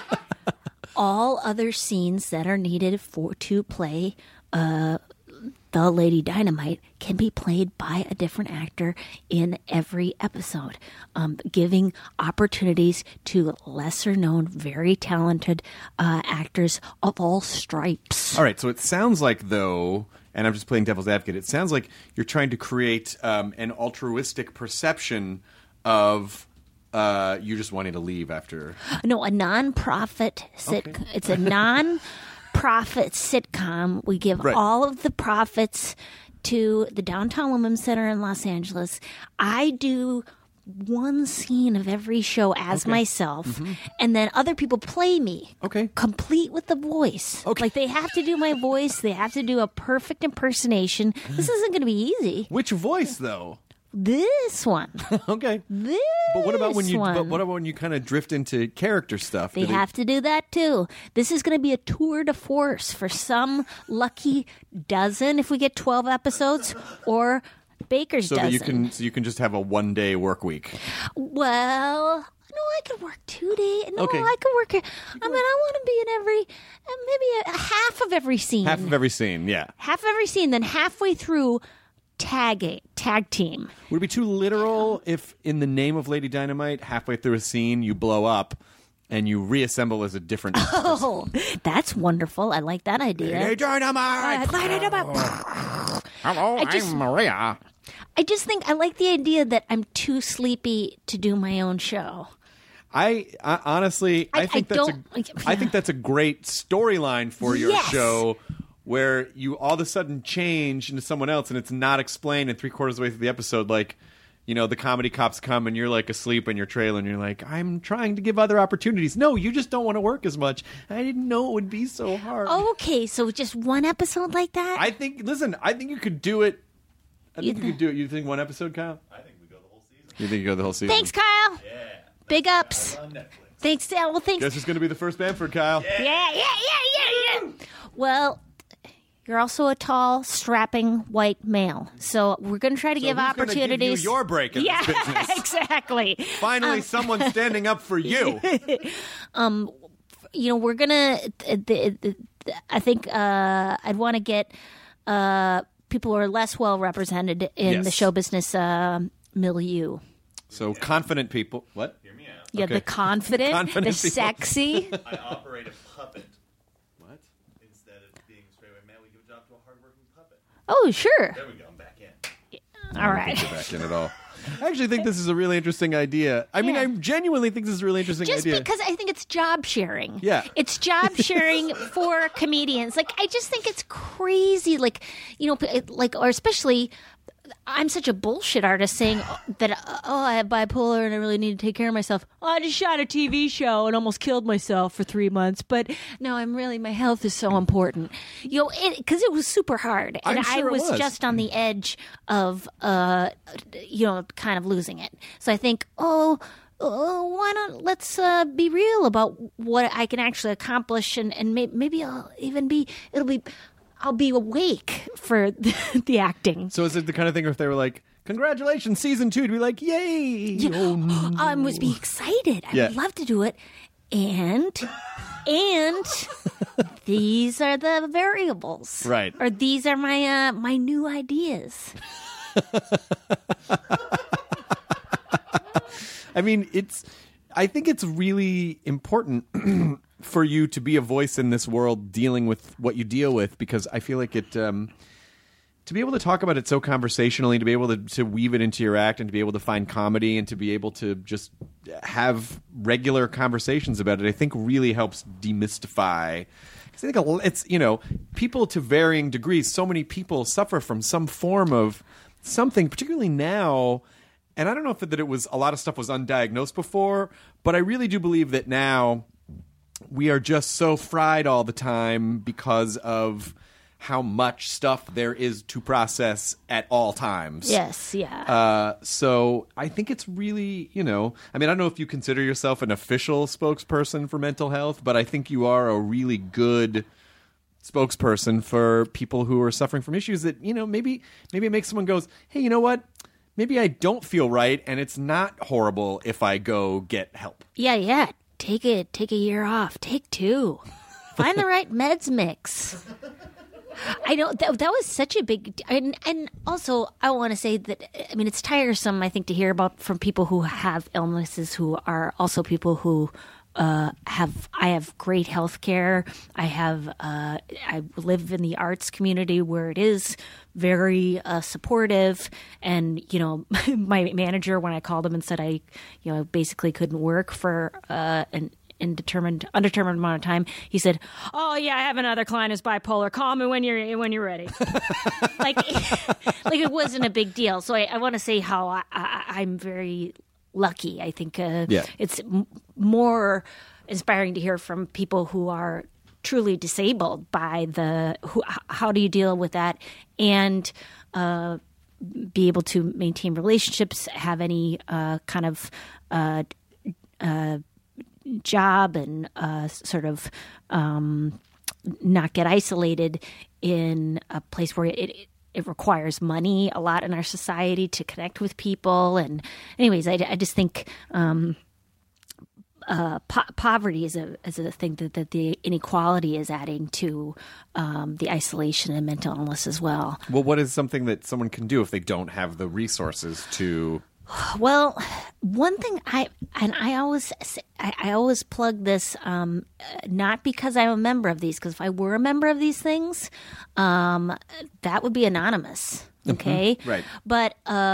All other scenes that are needed to play the Lady Dynamite can be played by a different actor in every episode, giving opportunities to lesser-known, very talented actors of all stripes. All right, so it sounds like, though, and I'm just playing devil's advocate, it sounds like you're trying to create an altruistic perception of you just wanting to leave after. No, a non-profit sitcom. Okay. It's a non-profit sitcom. We give all of the profits to the Downtown Women's Center in Los Angeles. I do one scene of every show as myself, and then other people play me. Okay. Complete with the voice. Okay. Like, they have to do my voice. They have to do a perfect impersonation. This isn't going to be easy. Which voice, though? This one. Okay. This But what about when you? one. But what about when you kind of drift into character stuff? They have to do that too. This is going to be a tour de force for some lucky dozen if we get 12 episodes, or Baker's so dozen. that you can just have a 1-day work week. Well, no, I could work 2 days. No, Okay. I could work. I want to be in every, maybe a half of every scene. Half of every scene, yeah. Half of every scene. Then halfway through, tag team. Would it be too literal if, in the name of Lady Dynamite, halfway through a scene you blow up and you reassemble as a different person? Oh, that's wonderful. I like that idea. Lady Dynamite! Hello, I'm Maria. I just think I like the idea that I'm too sleepy to do my own show. I honestly, I think that's a great storyline for your Yes. show, where you all of a sudden change into someone else, and it's not explained, and 3/4 of the way through the episode, like, the comedy cops come and you're like asleep in your trailer, and you're like, I'm trying to give other opportunities. No, you just don't want to work as much. I didn't know it would be so hard. Okay, so just one episode like that? I think you could do it. You could do it. You think one episode, Kyle? I think we go the whole season. You think you go the whole season? Thanks, Kyle. Yeah. Big ups. On Netflix. Thanks. Well, thanks. Guess it's going to be the first Bamford, Kyle. Yeah. Well, you're also a tall, strapping white male, so we're going to try to give who's gonna opportunities. give you your break in this business? Exactly. Finally, someone standing up for you. We're gonna. I think I'd want to get people who are less well represented in the show business milieu. So confident people. What? Hear me out. Yeah, Okay. the confident, Confident the people. sexy. I operate a puppet. What? Instead of being a straight white male, we give a job to a hardworking puppet. Oh, sure. There we go. I'm back in. All right. Get back in at all. I actually think this is a really interesting idea. I mean, Yeah. I genuinely think this is a really interesting Just idea. because I think it's job sharing. Yeah. It's job sharing for comedians. Like, I just think it's crazy. Like, or especially, I'm such a bullshit artist saying that, I have bipolar and I really need to take care of myself. Oh, I just shot a TV show and almost killed myself for 3 months. But no, my health is so important. Because it was super hard. And I'm sure I was it was. just on the edge of, kind of losing it. So I think, why not let's be real about what I can actually accomplish, and maybe I'll be awake for the acting. So is it the kind of thing where if they were like, congratulations, season 2, to be like, yay! Oh, no. I must be excited. I Yeah. would love to do it. And these are the variables. Right. Or these are my new ideas. I mean, I think it's really important for you to be a voice in this world dealing with what you deal with, because I feel like to be able to talk about it so conversationally, to be able to weave it into your act and to be able to find comedy and to be able to just have regular conversations about it, I think really helps demystify. Because I think it's, people to varying degrees, so many people suffer from some form of something, particularly now. And I don't know if that it was a lot of stuff was undiagnosed before, but I really do believe that now we are just so fried all the time because of how much stuff there is to process at all times. Yes, yeah. So I think it's really, I don't know if you consider yourself an official spokesperson for mental health, but I think you are a really good spokesperson for people who are suffering from issues that, maybe it makes someone goes, hey, you know what? Maybe I don't feel right, and it's not horrible if I go get help. Yeah. Take a year off. Take 2. Find the right meds mix. I know that was such a big, and also I want to say that it's tiresome, I think, to hear about from people who have illnesses who are also people who I have great health care. I live in the arts community where it is very supportive, and my manager, when I called him and said I basically couldn't work for an undetermined amount of time, he said, "Oh yeah, I have another client who's bipolar. Call me when you're ready." like it wasn't a big deal. So I want to say how I'm very lucky. I think it's more inspiring to hear from people who are truly disabled by how do you deal with that and be able to maintain relationships, have any kind of job, and sort of not get isolated in a place where it requires money a lot in our society to connect with people. And anyways, I just think poverty is a thing that the inequality is adding to the isolation and mental illness as well. Well, what is something that someone can do if they don't have the resources to... Well, one thing I always plug this, not because I'm a member of these, because if I were a member of these things, that would be anonymous. Okay, mm-hmm. Right. But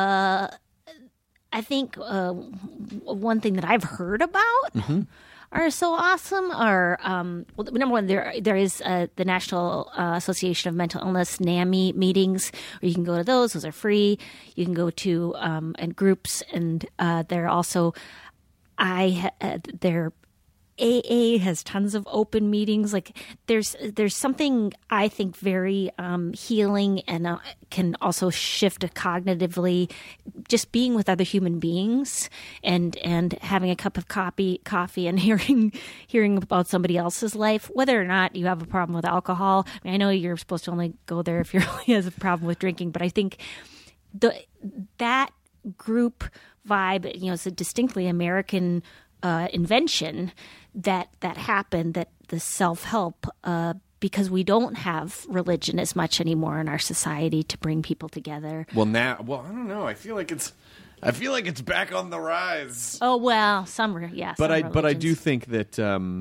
I think one thing that I've heard about mm-hmm. are so awesome are well, number one, there is the National Association of Mental Illness NAMI meetings, where you can go to those. Those are free. You can go to and groups, and they're also they're AA has tons of open meetings. Like there's something I think very healing and can also shift cognitively, just being with other human beings and having a cup of coffee and hearing about somebody else's life, whether or not you have a problem with alcohol. I know you're supposed to only go there if you really has a problem with drinking, but I think that group vibe, it's a distinctly American invention that happened, that the self-help, because we don't have religion as much anymore in our society to bring people together. Well, I don't know. I feel like it's back on the rise. Oh well, But I do think that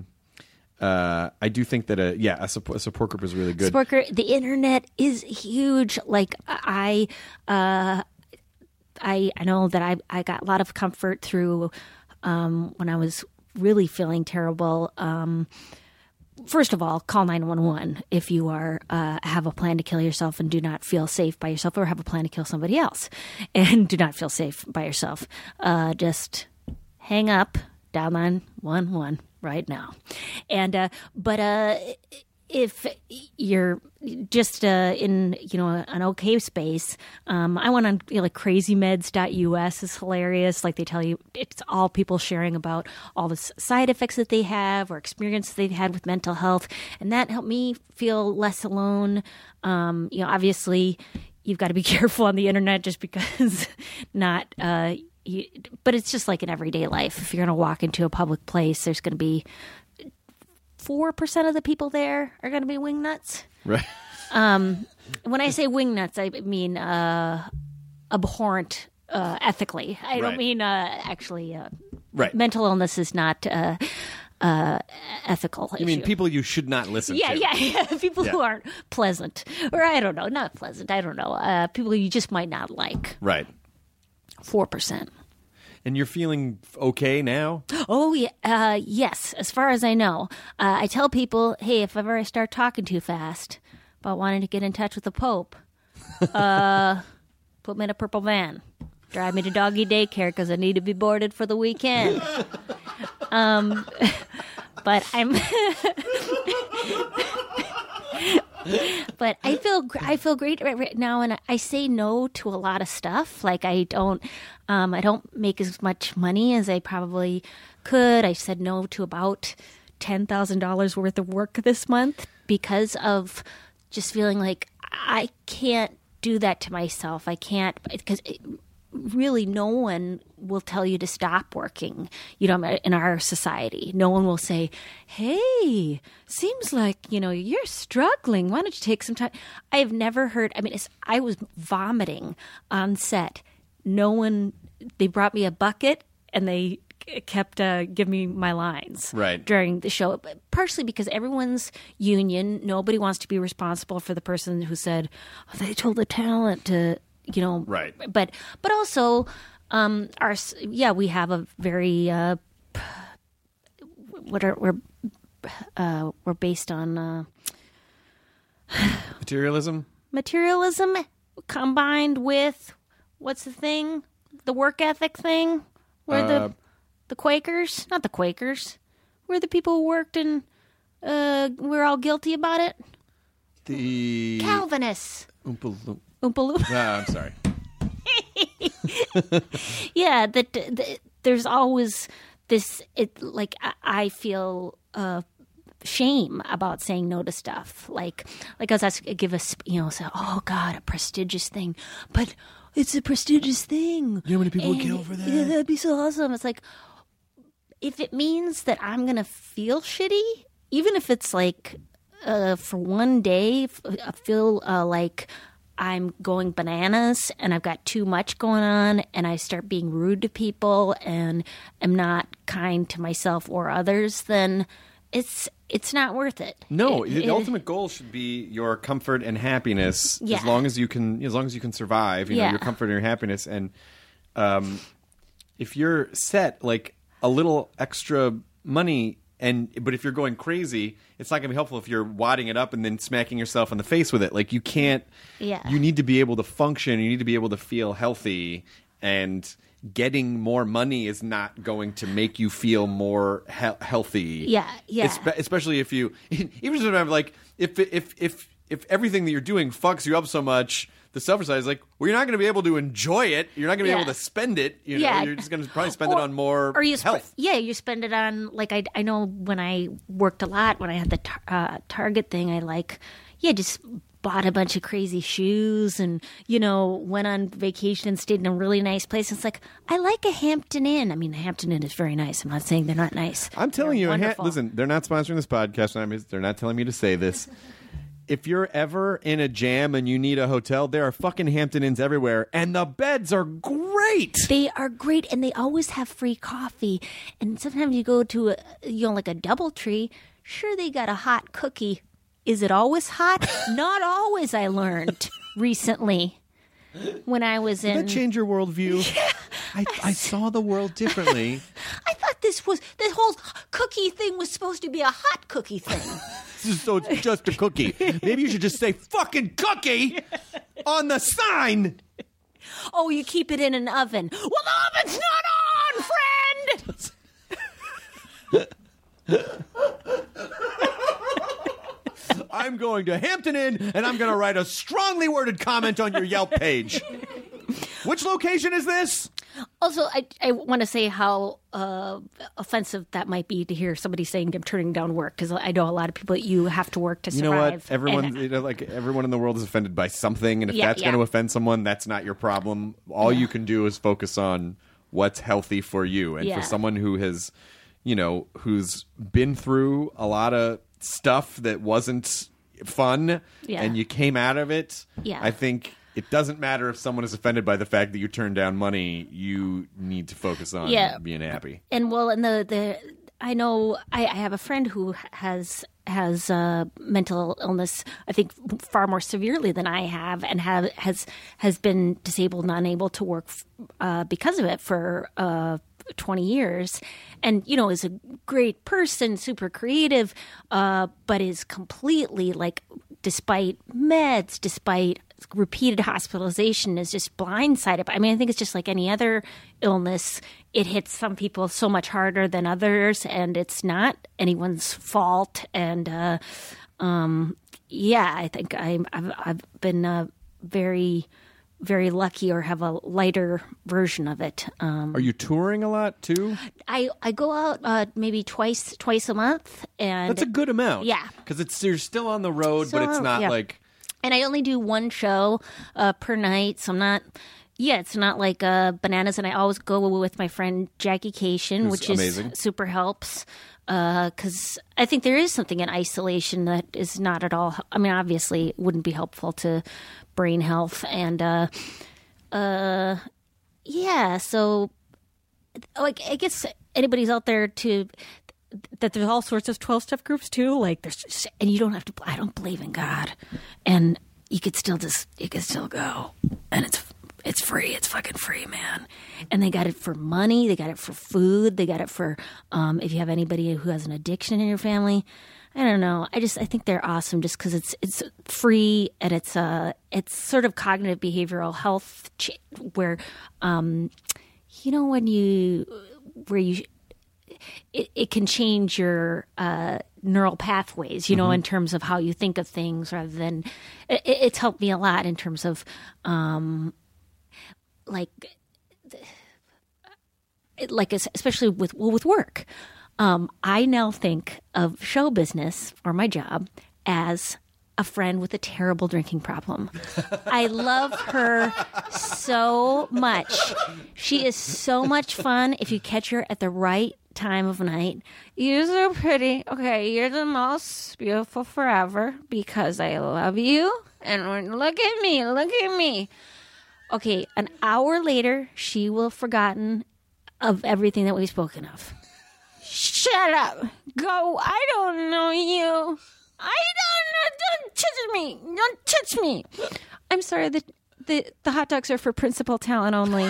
a support group is really good. Support group, the internet is huge. Like I know that I got a lot of comfort through when I was really feeling terrible. First of all, call 911 if you are have a plan to kill yourself and do not feel safe by yourself, or have a plan to kill somebody else and do not feel safe by yourself. Just hang up, dial 911 right now. And if you're just in an okay space, I went on like crazymeds.us is hilarious. Like they tell you, it's all people sharing about all the side effects that they have or experiences they've had with mental health, and that helped me feel less alone. Obviously you've got to be careful on the internet, just because but it's just like in everyday life. If you're going to walk into a public place, there's going to be 4% of the people there are going to be wingnuts. Right. When I say wingnuts, I mean abhorrent ethically. I don't mean actually. Right. Mental illness is not ethical issue. You mean people you should not listen to? Yeah. People who aren't pleasant, or I don't know, not pleasant. I don't know. People you just might not like. Right. 4%. And you're feeling okay now? Oh, yeah. Yes, as far as I know. I tell people, hey, if ever I start talking too fast about wanting to get in touch with the Pope, put me in a purple van. Drive me to doggy daycare because I need to be boarded for the weekend. But I'm... But I feel great right now, and I say no to a lot of stuff. Like I don't make as much money as I probably could. I said no to about $10,000 worth of work this month because of just feeling like I can't do that to myself. I can't, because really no one will tell you to stop working, in our society. No one will say, hey, seems like, you're struggling. Why don't you take some time? I have never heard, I was vomiting on set. They brought me a bucket and they kept giving me my lines during the show, partially because everyone's union. Nobody wants to be responsible for the person who said, they told the talent to, right. But also, we have a very we're based on materialism combined with what's the thing, the work ethic thing, where the Quakers, not the Quakers, we're the people who worked and we're all guilty about it. The Calvinists. Oompa I'm sorry. Yeah, there's always this. I feel shame about saying no to stuff. Like I was asked to give say, oh God, a prestigious thing, but it's a prestigious thing. You know how many people would kill for that? Yeah, that'd be so awesome. It's like, if it means that I'm gonna feel shitty, even if it's like for one day, I feel like I'm going bananas and I've got too much going on and I start being rude to people and am not kind to myself or others, then it's not worth it. No, the ultimate goal should be your comfort and happiness. Yeah. As long as you can survive, your comfort and your happiness. And if you're set like a little extra money, but if you're going crazy, it's not going to be helpful if you're wadding it up and then smacking yourself in the face with it. Like you can't. Yeah. You need to be able to function. You need to be able to feel healthy, and getting more money is not going to make you feel more healthy. Yeah. Especially if you, even just remember, like if everything that you're doing fucks you up so much. The selfish side is like, well, you're not going to be able to enjoy it. You're not going to be able to spend it. You're just going to probably spend it on more health. You spend it on, like, I know when I worked a lot, when I had the Target thing, I just bought a bunch of crazy shoes and, went on vacation and stayed in a really nice place. It's like, I like a Hampton Inn. I mean, the Hampton Inn is very nice. I'm not saying they're not nice. I'm telling you, wonderful. Listen, they're not sponsoring this podcast. They're not telling me to say this. If you're ever in a jam and you need a hotel, there are fucking Hampton Inns everywhere, and the beds are great. They are great, and they always have free coffee. And sometimes you go to like a DoubleTree. Sure, they got a hot cookie. Is it always hot? Not always. I learned recently when I was in. Did that change your worldview? Yeah. I saw the world differently. I thought this whole cookie thing was supposed to be a hot cookie thing. So it's just a cookie. Maybe you should just say fucking cookie on the sign. Oh, you keep it in an oven. Well, the oven's not on, friend! I'm going to Hampton Inn, and I'm going to write a strongly worded comment on your Yelp page. Which location is this? Also, I want to say how offensive that might be to hear somebody saying I'm turning down work, because I know a lot of people, you have to work to survive. You know what? Everyone in the world is offended by something, and if that's going to offend someone, that's not your problem. All you can do is focus on what's healthy for you. And for someone who has, who's been through a lot of stuff that wasn't fun, and you came out of it, I think it doesn't matter if someone is offended by the fact that you turned down money. You need to focus on being happy. And the I know I have a friend who has mental illness, I think far more severely than I have, and has been disabled and unable to work because of it for 20 years, and is a great person, super creative, but is completely despite meds, despite repeated hospitalization, is just blindsided. I mean, I think it's just like any other illness. It hits some people so much harder than others, and it's not anyone's fault. And I think I've been very, very lucky, or have a lighter version of it. Are you touring a lot too? I go out maybe twice a month, and that's a good amount. Yeah, because you're still on the road, but it's not like. And I only do one show per night, so I'm not. Yeah, it's not like Bananas, and I always go with my friend Jackie Cation, which is amazing. Super helps. Because I think there is something in isolation that is not at all. I mean, obviously, it wouldn't be helpful to brain health, and so I guess anybody's out there that there's all sorts of 12-step groups too. Like and you don't have to. I don't believe in God, and you could still go, and it's free. It's fucking free, man. And they got it for money. They got it for food. They got it for if you have anybody who has an addiction in your family. I don't know. I think they're awesome just because it's free, and it's sort of cognitive behavioral health where it can change your neural pathways, in terms of how you think of things, rather than it's helped me a lot in terms of especially with work. I now think of show business, or my job, as a friend with a terrible drinking problem. I love her so much. She is so much fun if you catch her at the right time of night. You're so pretty. Okay, you're the most beautiful forever because I love you. And look at me. Okay, an hour later, she will have forgotten of everything that we've spoken of. Shut up. Go. I don't know you. I don't know. Don't touch me. Don't touch me. I'm sorry. The hot dogs are for principal talent only.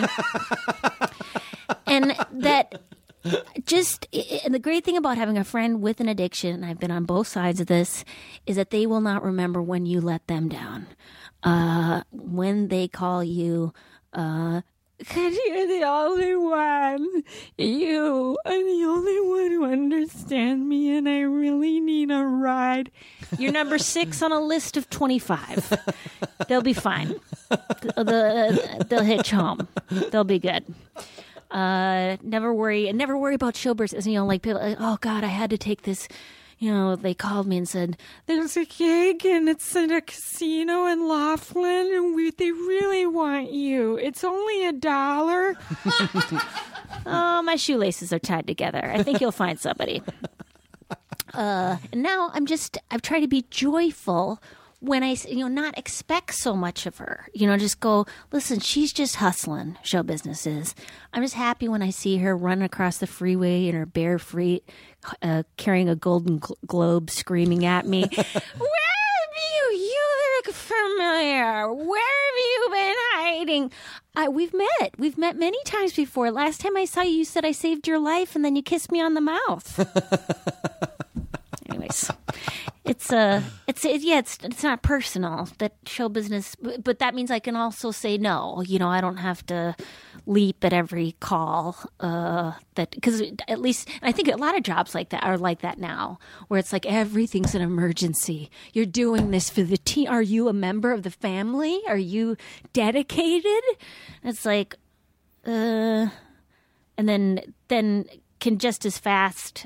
And that and the great thing about having a friend with an addiction, and I've been on both sides of this, is that they will not remember when you let them down. When they call you, because you're the only one. You are the only one who understands me, and I really need a ride. You're number 6 on a list of 25. They'll be fine. They'll hitch home. They'll be good. Never worry about show business. People, oh God, I had to take this. They called me and said, there's a gig and it's in a casino in Laughlin and they really want you. It's only $1. Oh, my shoelaces are tied together. I think you'll find somebody. And now I've tried to be joyful when I, not expect so much of her, just go, listen, she's just hustling, show business is. I'm just happy when I see her running across the freeway in her bare feet, carrying a Golden Globe, screaming at me. Where have you look familiar. Where have you been hiding? We've met many times before. Last time I saw you, you said I saved your life, and then you kissed me on the mouth. Anyways, it's not personal, that show business, but that means I can also say no. I don't have to leap at every call. Because at least I think a lot of jobs like that are like that now, where it's like everything's an emergency. You're doing this for the team. Are you a member of the family? Are you dedicated? It's like, and then can just as fast,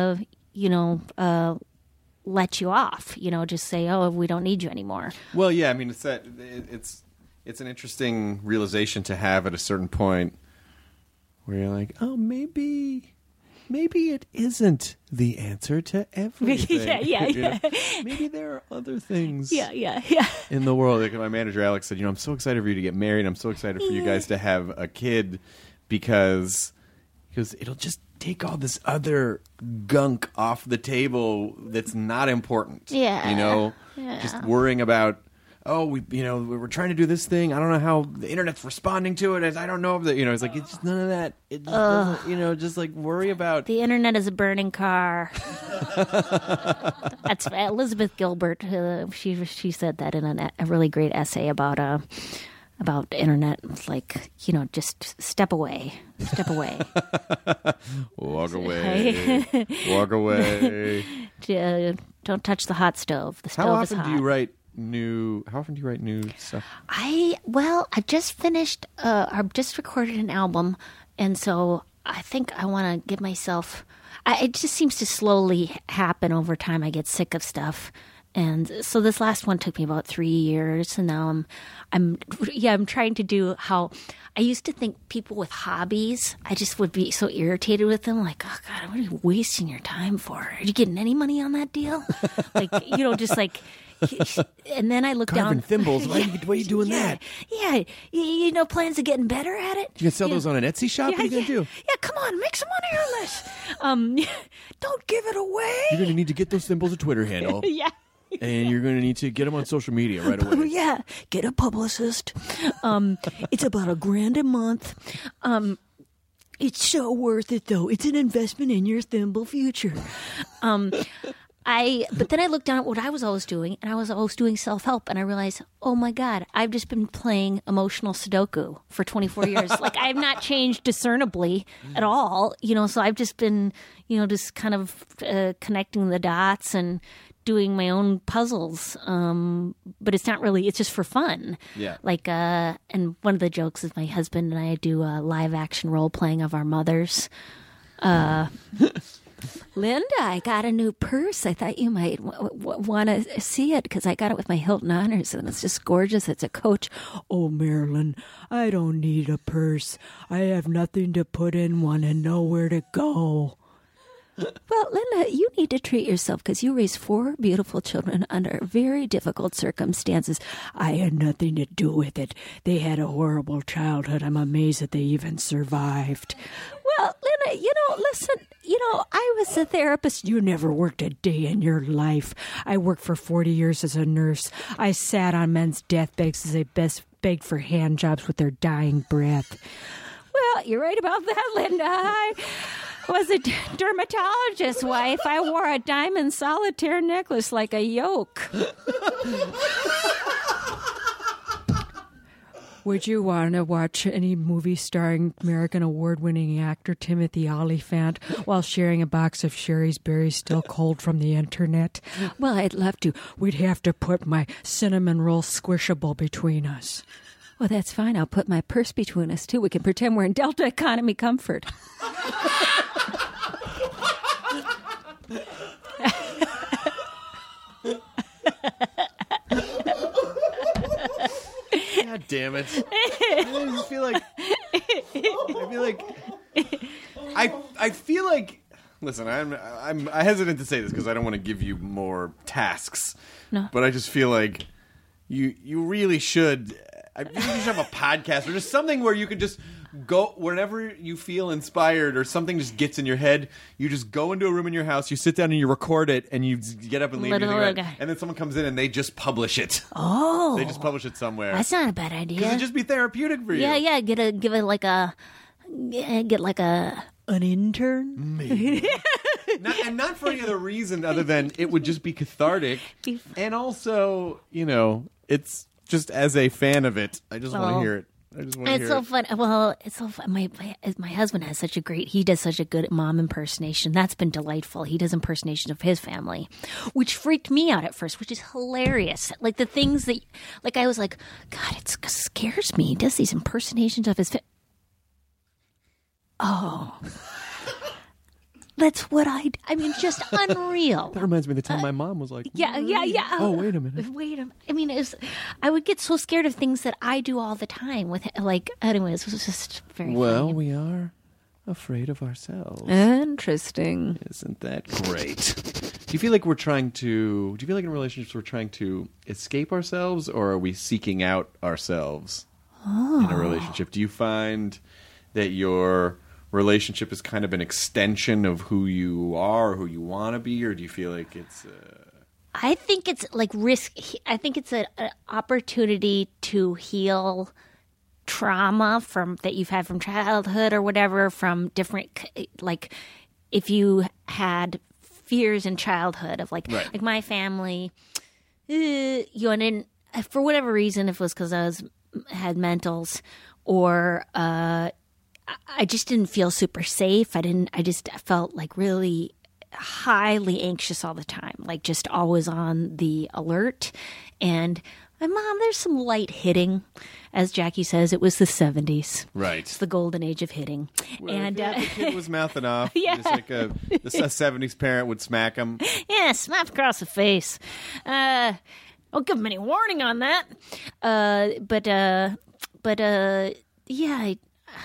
let you off, just say, oh, we don't need you anymore. Well, yeah, I mean, it's an interesting realization to have at a certain point where you're like, oh, maybe it isn't the answer to everything. yeah. Maybe there are other things yeah. in the world. Like my manager, Alex, said, I'm so excited for you to get married. I'm so excited for you guys to have a kid because it'll just take all this other gunk off the table that's not important. Yeah. You know, Yeah. just worrying about, we're trying to do this thing. I don't know how the internet's responding to it. I don't know if it's like, it's just none of that. It just doesn't, just like worry about. The internet is a burning car. That's Elizabeth Gilbert. She said that in a really great essay about internet. It's like, just step away. Walk away. Walk away. Don't touch the hot stove. The stove How is often hot. do you write new stuff? I just finished. I've just recorded an album, and so I think I want to give myself. It just seems to slowly happen over time. I get sick of stuff. And so this last one took me about 3 years, and now I'm trying to do how I used to think people with hobbies, I just would be so irritated with them, like, oh God, what are you wasting your time for? Are you getting any money on that deal? Like, just like, and then I look Carving down. thymbles. Why are you doing that? Yeah, plans of getting better at it. You can sell those on an Etsy shop? What are you going to do? Yeah, come on, make some money on this. Don't give it away. You're going to need to get those thymbles a Twitter handle. Yeah. And you're going to need to get them on social media right away. Yeah, get a publicist. It's about $1,000 a month. It's so worth it, though. It's an investment in your thimble future. But then I looked down at what I was always doing, and I was always doing self-help, and I realized, oh my God, I've just been playing emotional Sudoku for 24 years. Like, I have not changed discernibly at all, so I've just been, just kind of connecting the dots and doing my own puzzles, but it's not really, it's just for fun. Yeah. Like, and one of the jokes is my husband and I do a live action role playing of our mothers. Linda, I got a new purse. I thought you might want to see it because I got it with my Hilton Honors and it's just gorgeous. It's a Coach. Oh, Marilyn, I don't need a purse. I have nothing to put in one and nowhere to go. Well, Linda, you need to treat yourself because you raised 4 beautiful children under very difficult circumstances. I had nothing to do with it. They had a horrible childhood. I'm amazed that they even survived. Well, Linda, listen, I was a therapist. You never worked a day in your life. I worked for 40 years as a nurse. I sat on men's deathbeds as they begged for hand jobs with their dying breath. Well, you're right about that, Linda. I was a dermatologist's wife. I wore a diamond solitaire necklace like a yoke. Would you want to watch any movie starring American award-winning actor Timothy Olyphant while sharing a box of Sherry's berries still cold from the internet? Well, I'd love to. We'd have to put my cinnamon roll squishable between us. Well, that's fine. I'll put my purse between us, too. We can pretend we're in Delta Economy Comfort. God damn it. I feel like listen, I'm hesitant to say this because I don't want to give you more tasks. No. But I just feel like you really should you should have a podcast or just something where you could just go whenever you feel inspired or something just gets in your head. You just go into a room in your house, you sit down and you record it, and you get up and leave. And then someone comes in and they just publish it. Oh, they just publish it somewhere. That's not a bad idea. Because it'd just be therapeutic for you. Yeah. Get an intern. Maybe. not for any other reason other than it would just be cathartic, and also it's just as a fan of it, I just want to hear it. It's so fun. Well, it's so fun. My husband has he does such a good mom impersonation. That's been delightful. He does impersonations of his family, which freaked me out at first, which is hilarious. Like the things that, like I was like, God, it scares me. He does these impersonations of his Oh. That's what I mean, just unreal. That reminds me of the time my mom was like, Yeah. Oh, wait a minute. I mean, I would get so scared of things that I do all the time. Anyways, it was just very funny. We are afraid of ourselves. Interesting. Isn't that great? Do you feel like in relationships we're trying to escape ourselves, or are we seeking out ourselves in a relationship? Do you find that your relationship is kind of an extension of who you are or who you want to be, or do you feel like it's I think it's like I think it's an opportunity to heal trauma that you've had from childhood or whatever, from different, like if you had fears in childhood of like my family, I didn't, for whatever reason, if it was because I had mentals, or I just didn't feel super safe. I just felt like really highly anxious all the time, like just always on the alert. And my mom, there's some light hitting. As Jackie says, it was the 70s. Right. It's the golden age of hitting. Well, and the kid was mouthing off. Yeah. Just like a 70s parent would smack him. Yeah, slap across the face. Don't give him any warning on that. Yeah.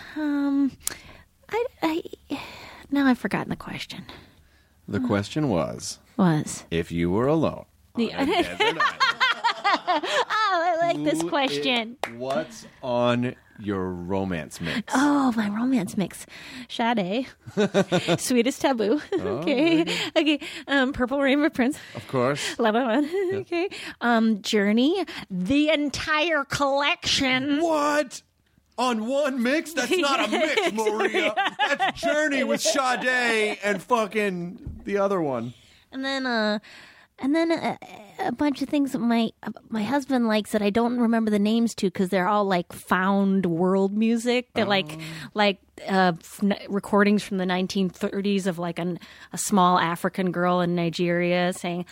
Now I've forgotten the question. The question was if you were alone on a desert island. Oh, I like this question. What's on your romance mix? Oh, my romance mix. Sade. Sweetest Taboo. Okay. Okay. Purple Rain by Prince. Of course. Lebanon. Okay. Journey. The entire collection. What? On one mix? That's not a mix, Maria. That's Journey with Sade and fucking the other one. And then a bunch of things that my husband likes that I don't remember the names to because they're all like found world music. They're like recordings from the 1930s of like a small African girl in Nigeria saying.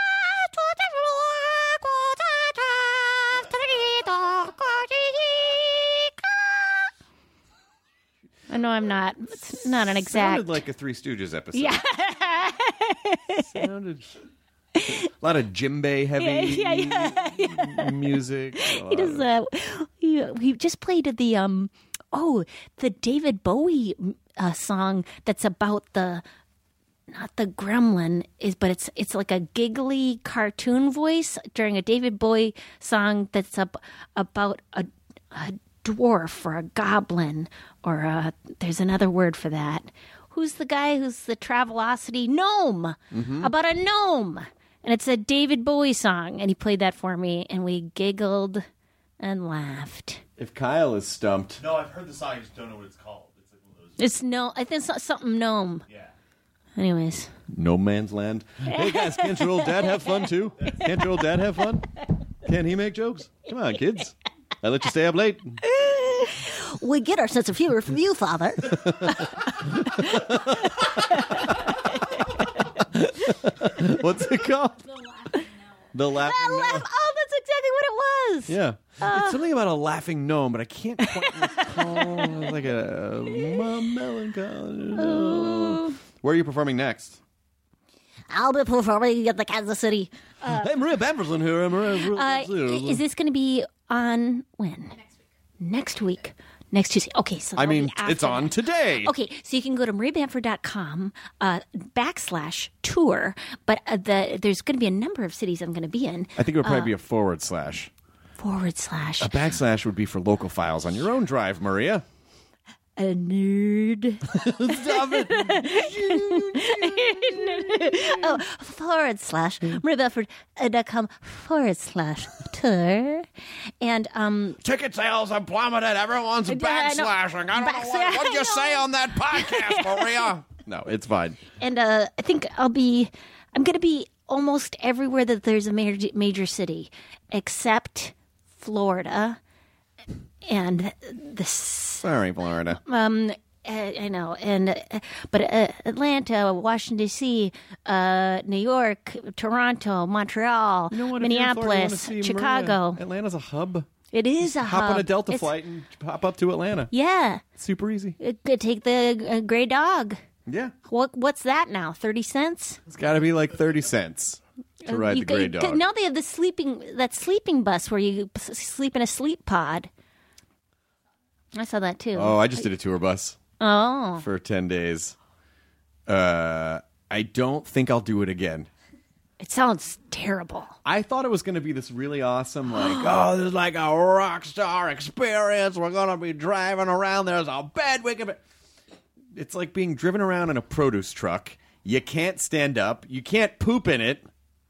No, I'm not. It's not an exact. Sounded like a Three Stooges episode. Yeah. Sounded a lot of djembe heavy music. He does. He just played the the David Bowie song that's about not the gremlin but it's like a giggly cartoon voice during a David Bowie song that's about a dwarf or a goblin or there's another word for that. Who's the guy who's the Travelocity? Gnome. Mm-hmm. About a gnome. And it's a David Bowie song. And he played that for me. And we giggled and laughed. If Kyle is stumped. No, I've heard the song. I just don't know what it's called. It's like one of those. I think it's something gnome. Yeah. Anyways. No Man's Land. Hey guys, can't your old dad have fun too? Can't your old dad have fun? Can't he make jokes? Come on, kids. I let you stay up late. We get our sense of humor from you, Father. What's it called? The Laughing Gnome. Oh, that's exactly what it was. Yeah. It's something about a laughing gnome, but I can't quite recall. It's like a melancholy. Where are you performing next? I'll be performing at the Kansas City. Hey, Maria Bamberson here. Is this going to be on when? Next week. Next Tuesday. Okay, so I mean, it's on today. Okay, so you can go to mariabamford.com /tour, but there's going to be a number of cities I'm going to be in. I think it would probably be a /. / A backslash would be for local files on your own drive, Maria. A nerd. Stop it. /mariabamford.com /tour. And ticket sales have plummeted. Everyone's backslashing. I don't know what you say on that podcast, Maria. No, it's fine. And I think I'm going to be almost everywhere that there's a major city, except Florida. And sorry, Florida. I know, but Atlanta, Washington D.C., New York, Toronto, Montreal, Minneapolis, Chicago. Maria, Atlanta's a hub. It is a hub. Hop on a Delta flight and hop up to Atlanta. Yeah, super easy. Take the gray dog. Yeah. What's that now? 30 cents? It's got to be like 30 cents. To ride the gray dog. Now they have the sleeping bus where you sleep in a sleep pod. I saw that too. Oh, I just did a tour bus. Oh. For 10 days. I don't think I'll do it again. It sounds terrible. I thought it was going to be this really awesome, like, this is like a rock star experience. We're going to be driving around. There's a bed we can... it's like being driven around in a produce truck. You can't stand up. You can't poop in it.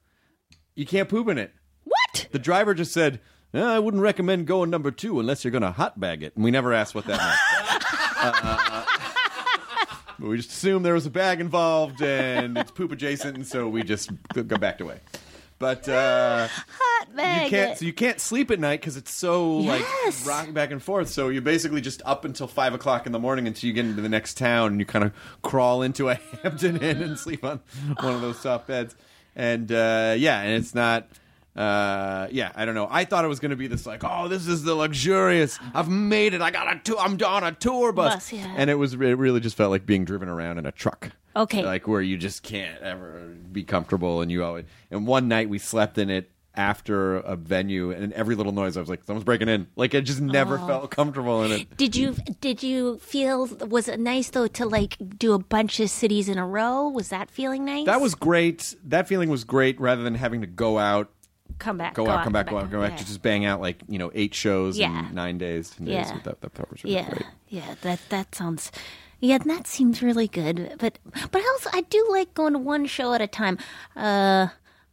What? The driver just said, I wouldn't recommend going number 2 unless you're going to hot bag it. And we never asked what that meant. But we just assumed there was a bag involved and it's poop adjacent, and so we just go back away. But Hot bag. you can't sleep at night because it's so like rocking back and forth. So you're basically just up until 5 o'clock in the morning until you get into the next town, and you kind of crawl into a Hampton Inn and sleep on one of those soft beds. And and it's not. I don't know. I thought it was going to be this like, oh, this is the luxurious. I've made it. I'm on a tour bus. And it really just felt like being driven around in a truck. Okay. Like where you just can't ever be comfortable, and one night we slept in it after a venue, and every little noise I was like, someone's breaking in. Like I just never felt comfortable in it. Did you feel, was it nice though to like do a bunch of cities in a row? Was that feeling nice? That was great. That feeling was great rather than having to go out. Come back. Go out, come back. To just bang out like 8 shows in 9 days. 10 days. Yeah. That was really great. Yeah, that sounds. Yeah, that seems really good. But also, I do like going to one show at a time. I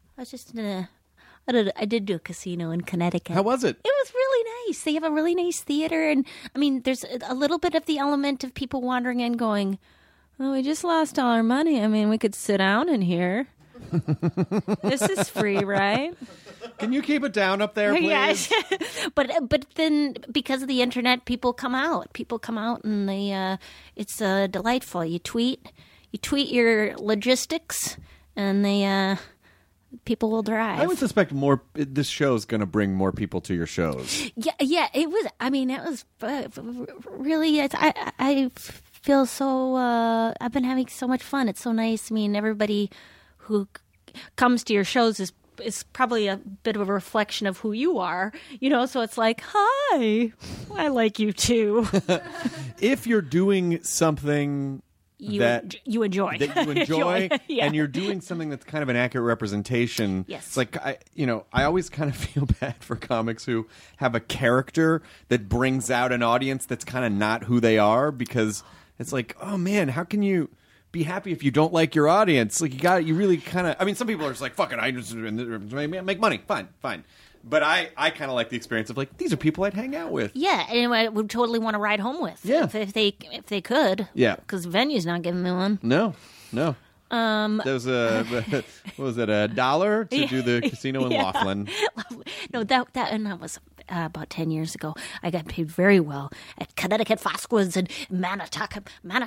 did do a casino in Connecticut. How was it? It was really nice. They have a really nice theater, and I mean, there's a little bit of the element of people wandering in, going, "Oh, we just lost all our money. I mean, we could sit down in here. This is free, right?" Can you keep it down up there, please? Yes. but then because of the internet, people come out, and they it's delightful. You tweet your logistics, and people will drive. I would suspect this show is going to bring more people to your shows. Yeah. It was. I mean, it was really. I feel so. I've been having so much fun. It's so nice. I mean, everybody who comes to your shows is probably a bit of a reflection of who you are, so it's like, hi, I like you too. If you're doing something that you enjoy, yeah. And you're doing something that's kind of an accurate representation. Yes. It's like, I always kind of feel bad for comics who have a character that brings out an audience that's kind of not who they are, because it's like, oh man, how can you be happy if you don't like your audience? Like you really kind of, I mean, some people are just like, fuck it, I just make money. Fine. But I kind of like the experience of like, these are people I'd hang out with. Yeah, and I would totally want to ride home with. Yeah. If they could. Yeah. Because the venue's not giving me one. No. There's what was it, $1 to do the casino in Laughlin? No, that was about 10 years ago. I got paid very well at Connecticut Foscowoods and Manatucket.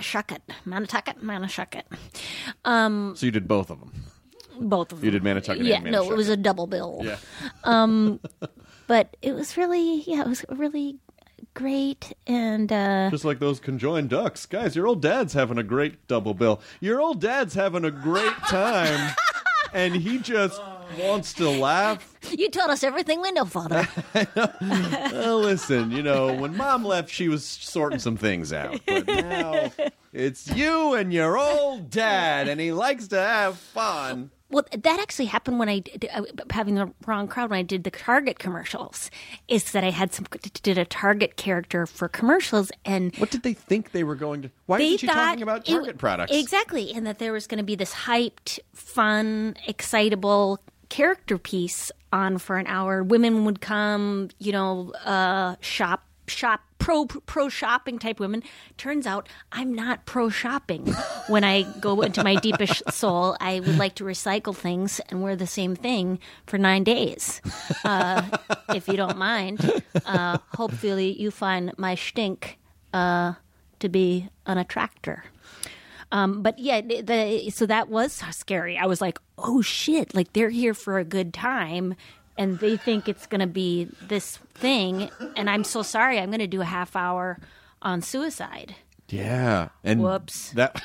So you did both of them? Both of them. You did Manatucket and Manatucket. No, it was a double bill. Yeah. But it was really great, and just like those conjoined ducks. Guys, your old dad's having a great double bill. Your old dad's having a great time, and he just wants to laugh. You taught us everything we know, Father. Well, listen, when Mom left, she was sorting some things out. But now it's you and your old dad, and he likes to have fun. Well, that actually happened when I did, having the wrong crowd, when I did the Target commercials, is that I did a Target character for commercials. And what did they think they were going to? Why isn't she talking about Target products? Exactly. And that there was going to be this hyped, fun, excitable character piece on for an hour. Women would come, shop, pro shopping type women. Turns out I'm not pro shopping. When I go into my deepest soul, I would like to recycle things and wear the same thing for 9 days. If you don't mind, hopefully you find my stink to be an attractor. But yeah, so that was scary. I was like, oh shit, like they're here for a good time and they think it's going to be this thing. And I'm so sorry, I'm going to do a half hour on suicide. Yeah. And whoops. That.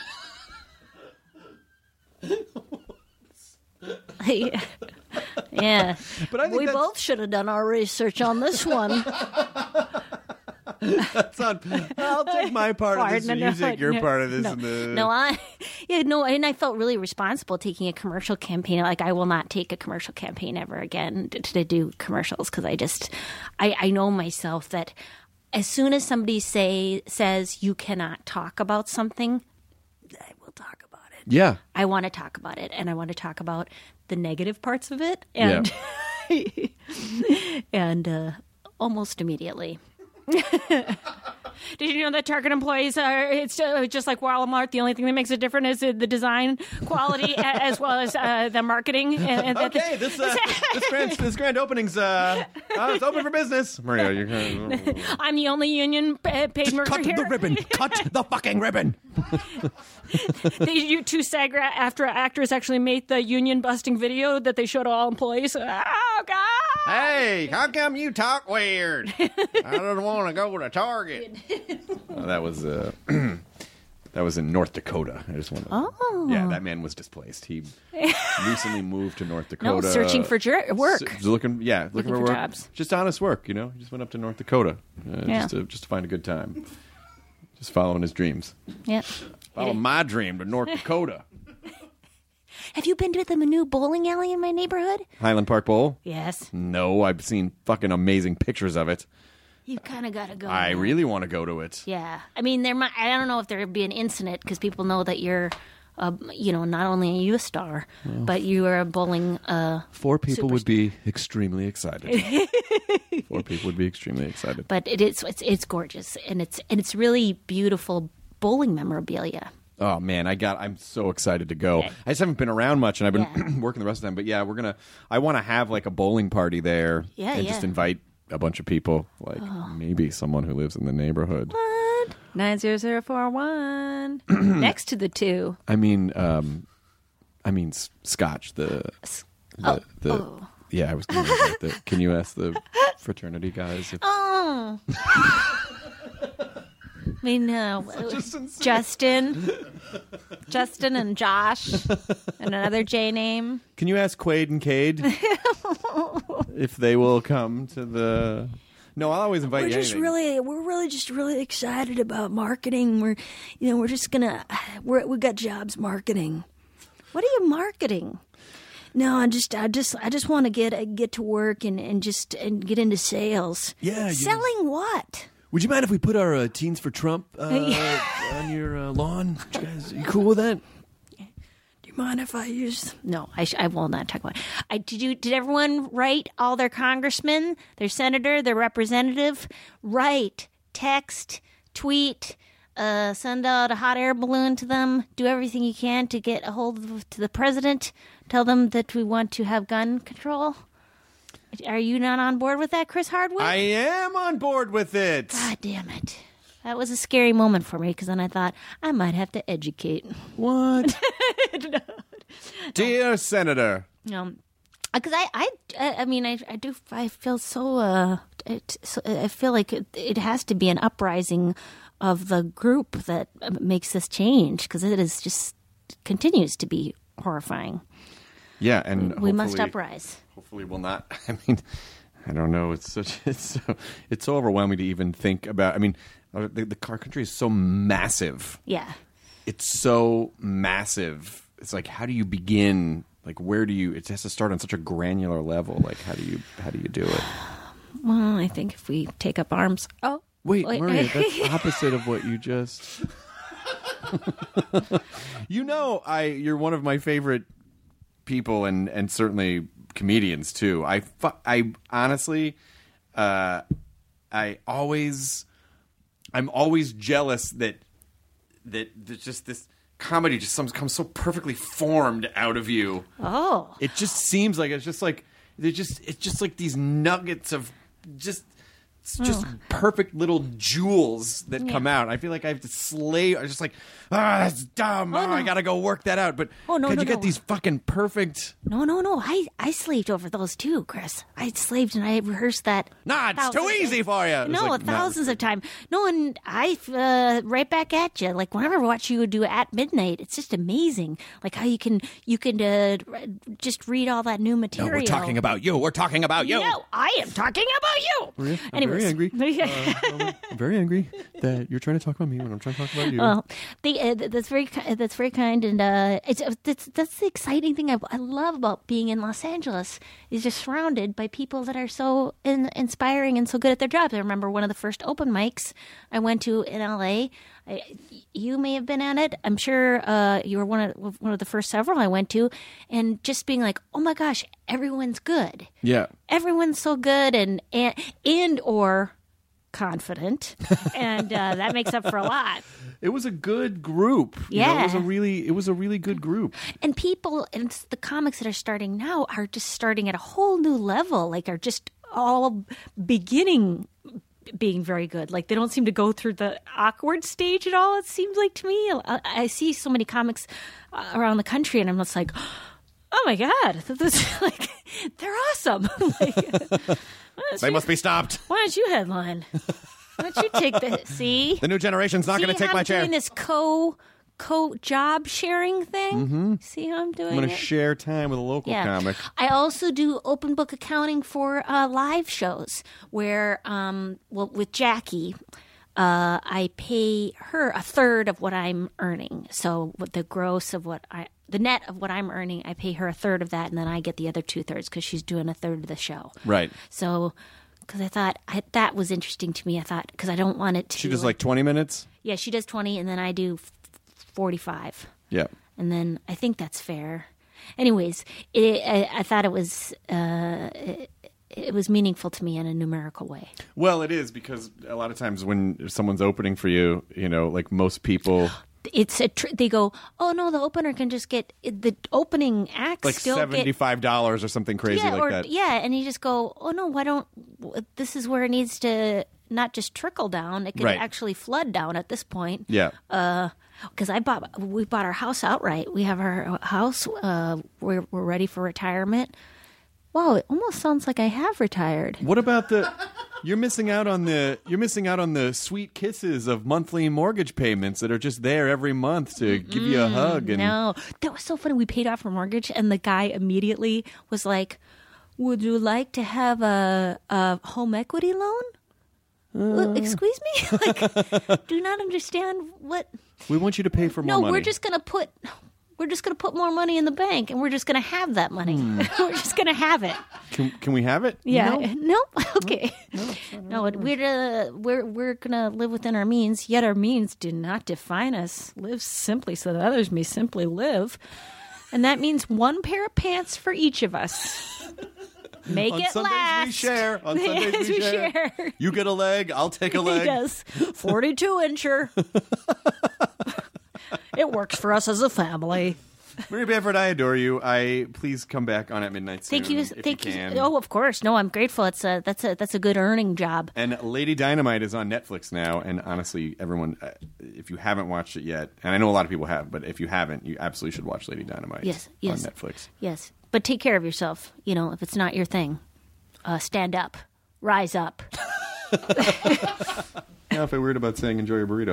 Yeah. But I think we both should have done our research on this one. I'll take my part of this, and you take your part of this. And I felt really responsible taking a commercial campaign. Like, I will not take a commercial campaign ever again to do commercials, because I know myself that as soon as somebody says you cannot talk about something, we'll talk about it. Yeah. I want to talk about it, and I want to talk about the negative parts of it, and and almost immediately. Did you know that Target employees are, it's just like Walmart, the only thing that makes it different is the design quality as well as the marketing. Okay, this grand opening's it's open for business. Maria, you're I'm the only union paid worker cut here. the ribbon. Cut the fucking ribbon. You two SAG actors actually made the union busting video that they showed all employees. Oh, God! Hey, how come you talk weird? I don't want to go to Target. That was in North Dakota. I just want to. Oh. Yeah, that man was displaced. He recently moved to North Dakota. No, searching for work. Looking for work. Jobs. Just honest work, He just went up to North Dakota just to find a good time. Just following his dreams. Yeah. Follow my dream to North Dakota. Have you been to the new bowling alley in my neighborhood? Highland Park Bowl? Yes. No, I've seen fucking amazing pictures of it. You kind of got to go. I really want to go to it. Yeah. I mean, I don't know if there would be an incident because people know that you're, not only are you a star, but you are a bowling 4 people would superstar. be extremely excited. 4 people would be extremely excited. But it's gorgeous, and it's really beautiful bowling memorabilia. Oh man, I'm so excited to go. I just haven't been around much, and I've been working the rest of the time. But yeah, I want to have like a bowling party there, and just invite a bunch of people, like maybe someone who lives in the neighborhood. What? 90041 next to the 2. I mean Scotch. Yeah, I was going to can you ask the fraternity guys? Oh. I mean, Justin and Josh, and another J name. Can you ask Quaid and Cade if they will come to the? No, I'll always invite you. We're really excited about marketing. We're just gonna, we got jobs marketing. What are you marketing? No, I just want to get to work and get into sales. Yeah, selling what? Would you mind if we put our Teens for Trump on your lawn? Are you cool with that? Do you mind if I use? No, I will not talk about it. Did everyone write all their congressmen, their senator, their representative? Write, text, tweet, send out a hot air balloon to them. Do everything you can to get a hold of the president. Tell them that we want to have gun control. Are you not on board with that, Chris Hardwick? I am on board with it. God damn it. That was a scary moment for me because then I thought I might have to educate. What? Dear Senator. Because I feel so, I feel like it has to be an uprising of the group that makes this change because it is just continues to be horrifying. Yeah, and we must uprise. Hopefully, we'll not. I mean, I don't know. It's so overwhelming to even think about. I mean, our country is so massive. Yeah, it's so massive. It's like, how do you begin? Like, where do you? It has to start on such a granular level. Like, how do you do it? Well, I think if we take up arms. Oh, wait. Maria, that's opposite of what you just. You're one of my favorite people and certainly comedians too. I honestly, I'm always jealous that just this comedy just comes so perfectly formed out of you. Oh, it just seems like it's just like these nuggets of just perfect little jewels that come out. I feel like I have to slay. I'm just like, that's dumb. I gotta go work that out. But you get these fucking perfect. No. I slaved over those too, Chris. I slaved and I rehearsed that. Nah, it's too easy for you. No, thousands of times. No, and I right back at you. Like whenever I watch you do At Midnight, it's just amazing. Like how you can just read all that new material. No, we're talking about you. No, I am talking about you. Maria, I'm very angry. I'm very angry that you're trying to talk about me when I'm trying to talk about you. Well, that's very kind, and that's the exciting thing I love about being in Los Angeles is just surrounded by people that are so inspiring and so good at their jobs. I remember one of the first open mics I went to in LA. You may have been at it. I'm sure you were one of the first several I went to, and just being like, "Oh my gosh, everyone's good. Yeah, everyone's so good and or confident, and that makes up for a lot." It was a good group. Yeah, it was a really good group. And people, and the comics that are starting now are just starting at a whole new level. Like, are just all beginning being very good. Like, they don't seem to go through the awkward stage at all. It seems like to me. I see so many comics around the country, and I'm just like, oh my god, this, like, they're awesome. They must be stopped. Why don't you headline? Why don't you take the see? The new generation's not going to take my chair. I'm doing this co-job sharing thing. Mm-hmm. See how I'm doing I'm going it? to share time with a local comic. I also do open book accounting for live shows where, with Jackie, I pay her a third of what I'm earning. So with the gross of the net of what I'm earning, I pay her a third of that, and then I get the other 2/3 because she's doing a third of the show. Right. So, because I thought that was interesting to me. I thought, because I don't want it to. She does like 20 minutes? Yeah, she does 20, and then I do 45. Yeah. And then I think that's fair. Anyways, I thought it was meaningful to me in a numerical way. Well, it is, because a lot of times when someone's opening for you, like most people... They go, oh no, the opener can just get the opening act like still $75 or something crazy like that. Yeah, and you just go, oh no, why don't? This is where it needs to not just trickle down; it can actually flood down at this point. Yeah. Because we bought our house outright. We have our house. We're ready for retirement. Wow, it almost sounds like I have retired. What about You're missing out on the sweet kisses of monthly mortgage payments that are just there every month to give you a hug. And no, that was so funny. We paid off our mortgage, and the guy immediately was like, "Would you like to have a home equity loan?" Excuse me? Like, do not understand what. We want you to pay for more money. No, we're just gonna put more money in the bank, and we're just going to have that money. We're just going to have it. Can we have it? Yeah. No. Okay. No. We're going to live within our means. Yet our means do not define us. Live simply so that others may simply live, and that means one pair of pants for each of us. Make on it Sundays last. We share. On Sundays we share. You get a leg. I'll take a leg. Yes. 42-incher. It works for us as a family. Maria Bamford, I adore you. Please come back on at midnight soon. Thank you. Oh, of course. No, I'm grateful. That's a good earning job. And Lady Dynamite is on Netflix now. And honestly, everyone, if you haven't watched it yet, and I know a lot of people have, but if you haven't, you absolutely should watch Lady Dynamite. Yes. On Netflix. Yes, but take care of yourself. If it's not your thing, stand up, rise up. Now, if I'm weird about saying enjoy your burrito.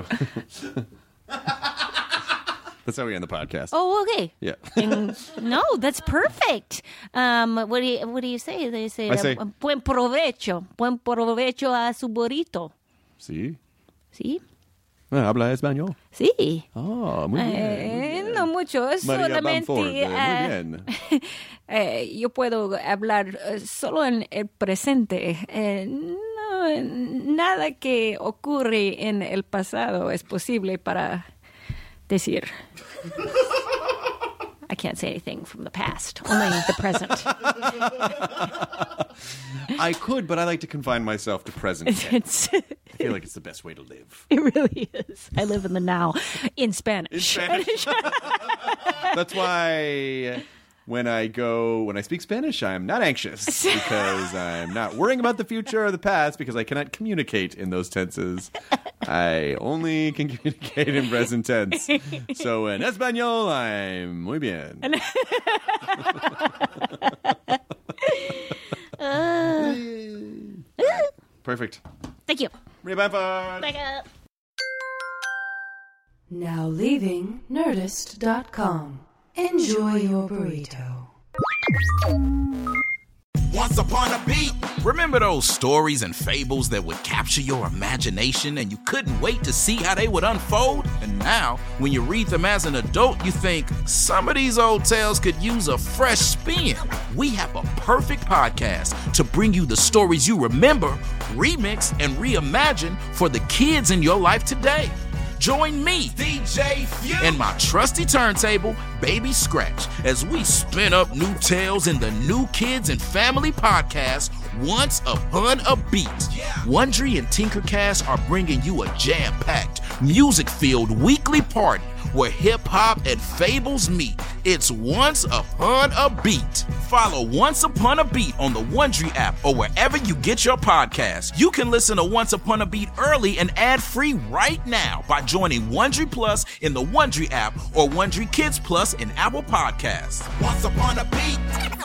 That's how we end the podcast. Oh, okay. Yeah. No, that's perfect. What do you say? They say, I say buen provecho a su burrito. Sí. Sí. Habla español. Sí. Oh, muy bien. No mucho, María solamente. Bamford, muy bien. Yo puedo hablar solo en el presente. No, nada que ocurre en el pasado es posible para decir. I can't say anything from the past, only the present. I could, but I like to confine myself to present tense. I feel like it's the best way to live. It really is. I live in the now in Spanish. That's why when I speak Spanish, I'm not anxious because I'm not worrying about the future or the past because I cannot communicate in those tenses. I only can communicate in present tense. So in Espanol, I'm muy bien. Perfect. Thank you. Maria Bamford. Thank you. Now leaving Nerdist.com. Enjoy your burrito. Once upon a beat. Remember those stories and fables that would capture your imagination and you couldn't wait to see how they would unfold? And now, when you read them as an adult, you think, some of these old tales could use a fresh spin. We have a perfect podcast to bring you the stories you remember, remix, and reimagine for the kids in your life today. Join me, DJ Few, and my trusty turntable, Baby Scratch, as we spin up new tales in the New Kids and Family podcast, Once Upon a Beat. Wondery and Tinkercast are bringing you a jam-packed, music-filled weekly party where hip-hop and fables meet. It's Once Upon a Beat. Follow Once Upon a Beat on the Wondery app or wherever you get your podcasts. You can listen to Once Upon a Beat early and ad-free right now by joining Wondery Plus in the Wondery app or Wondery Kids Plus in Apple Podcasts. Once Upon a Beat.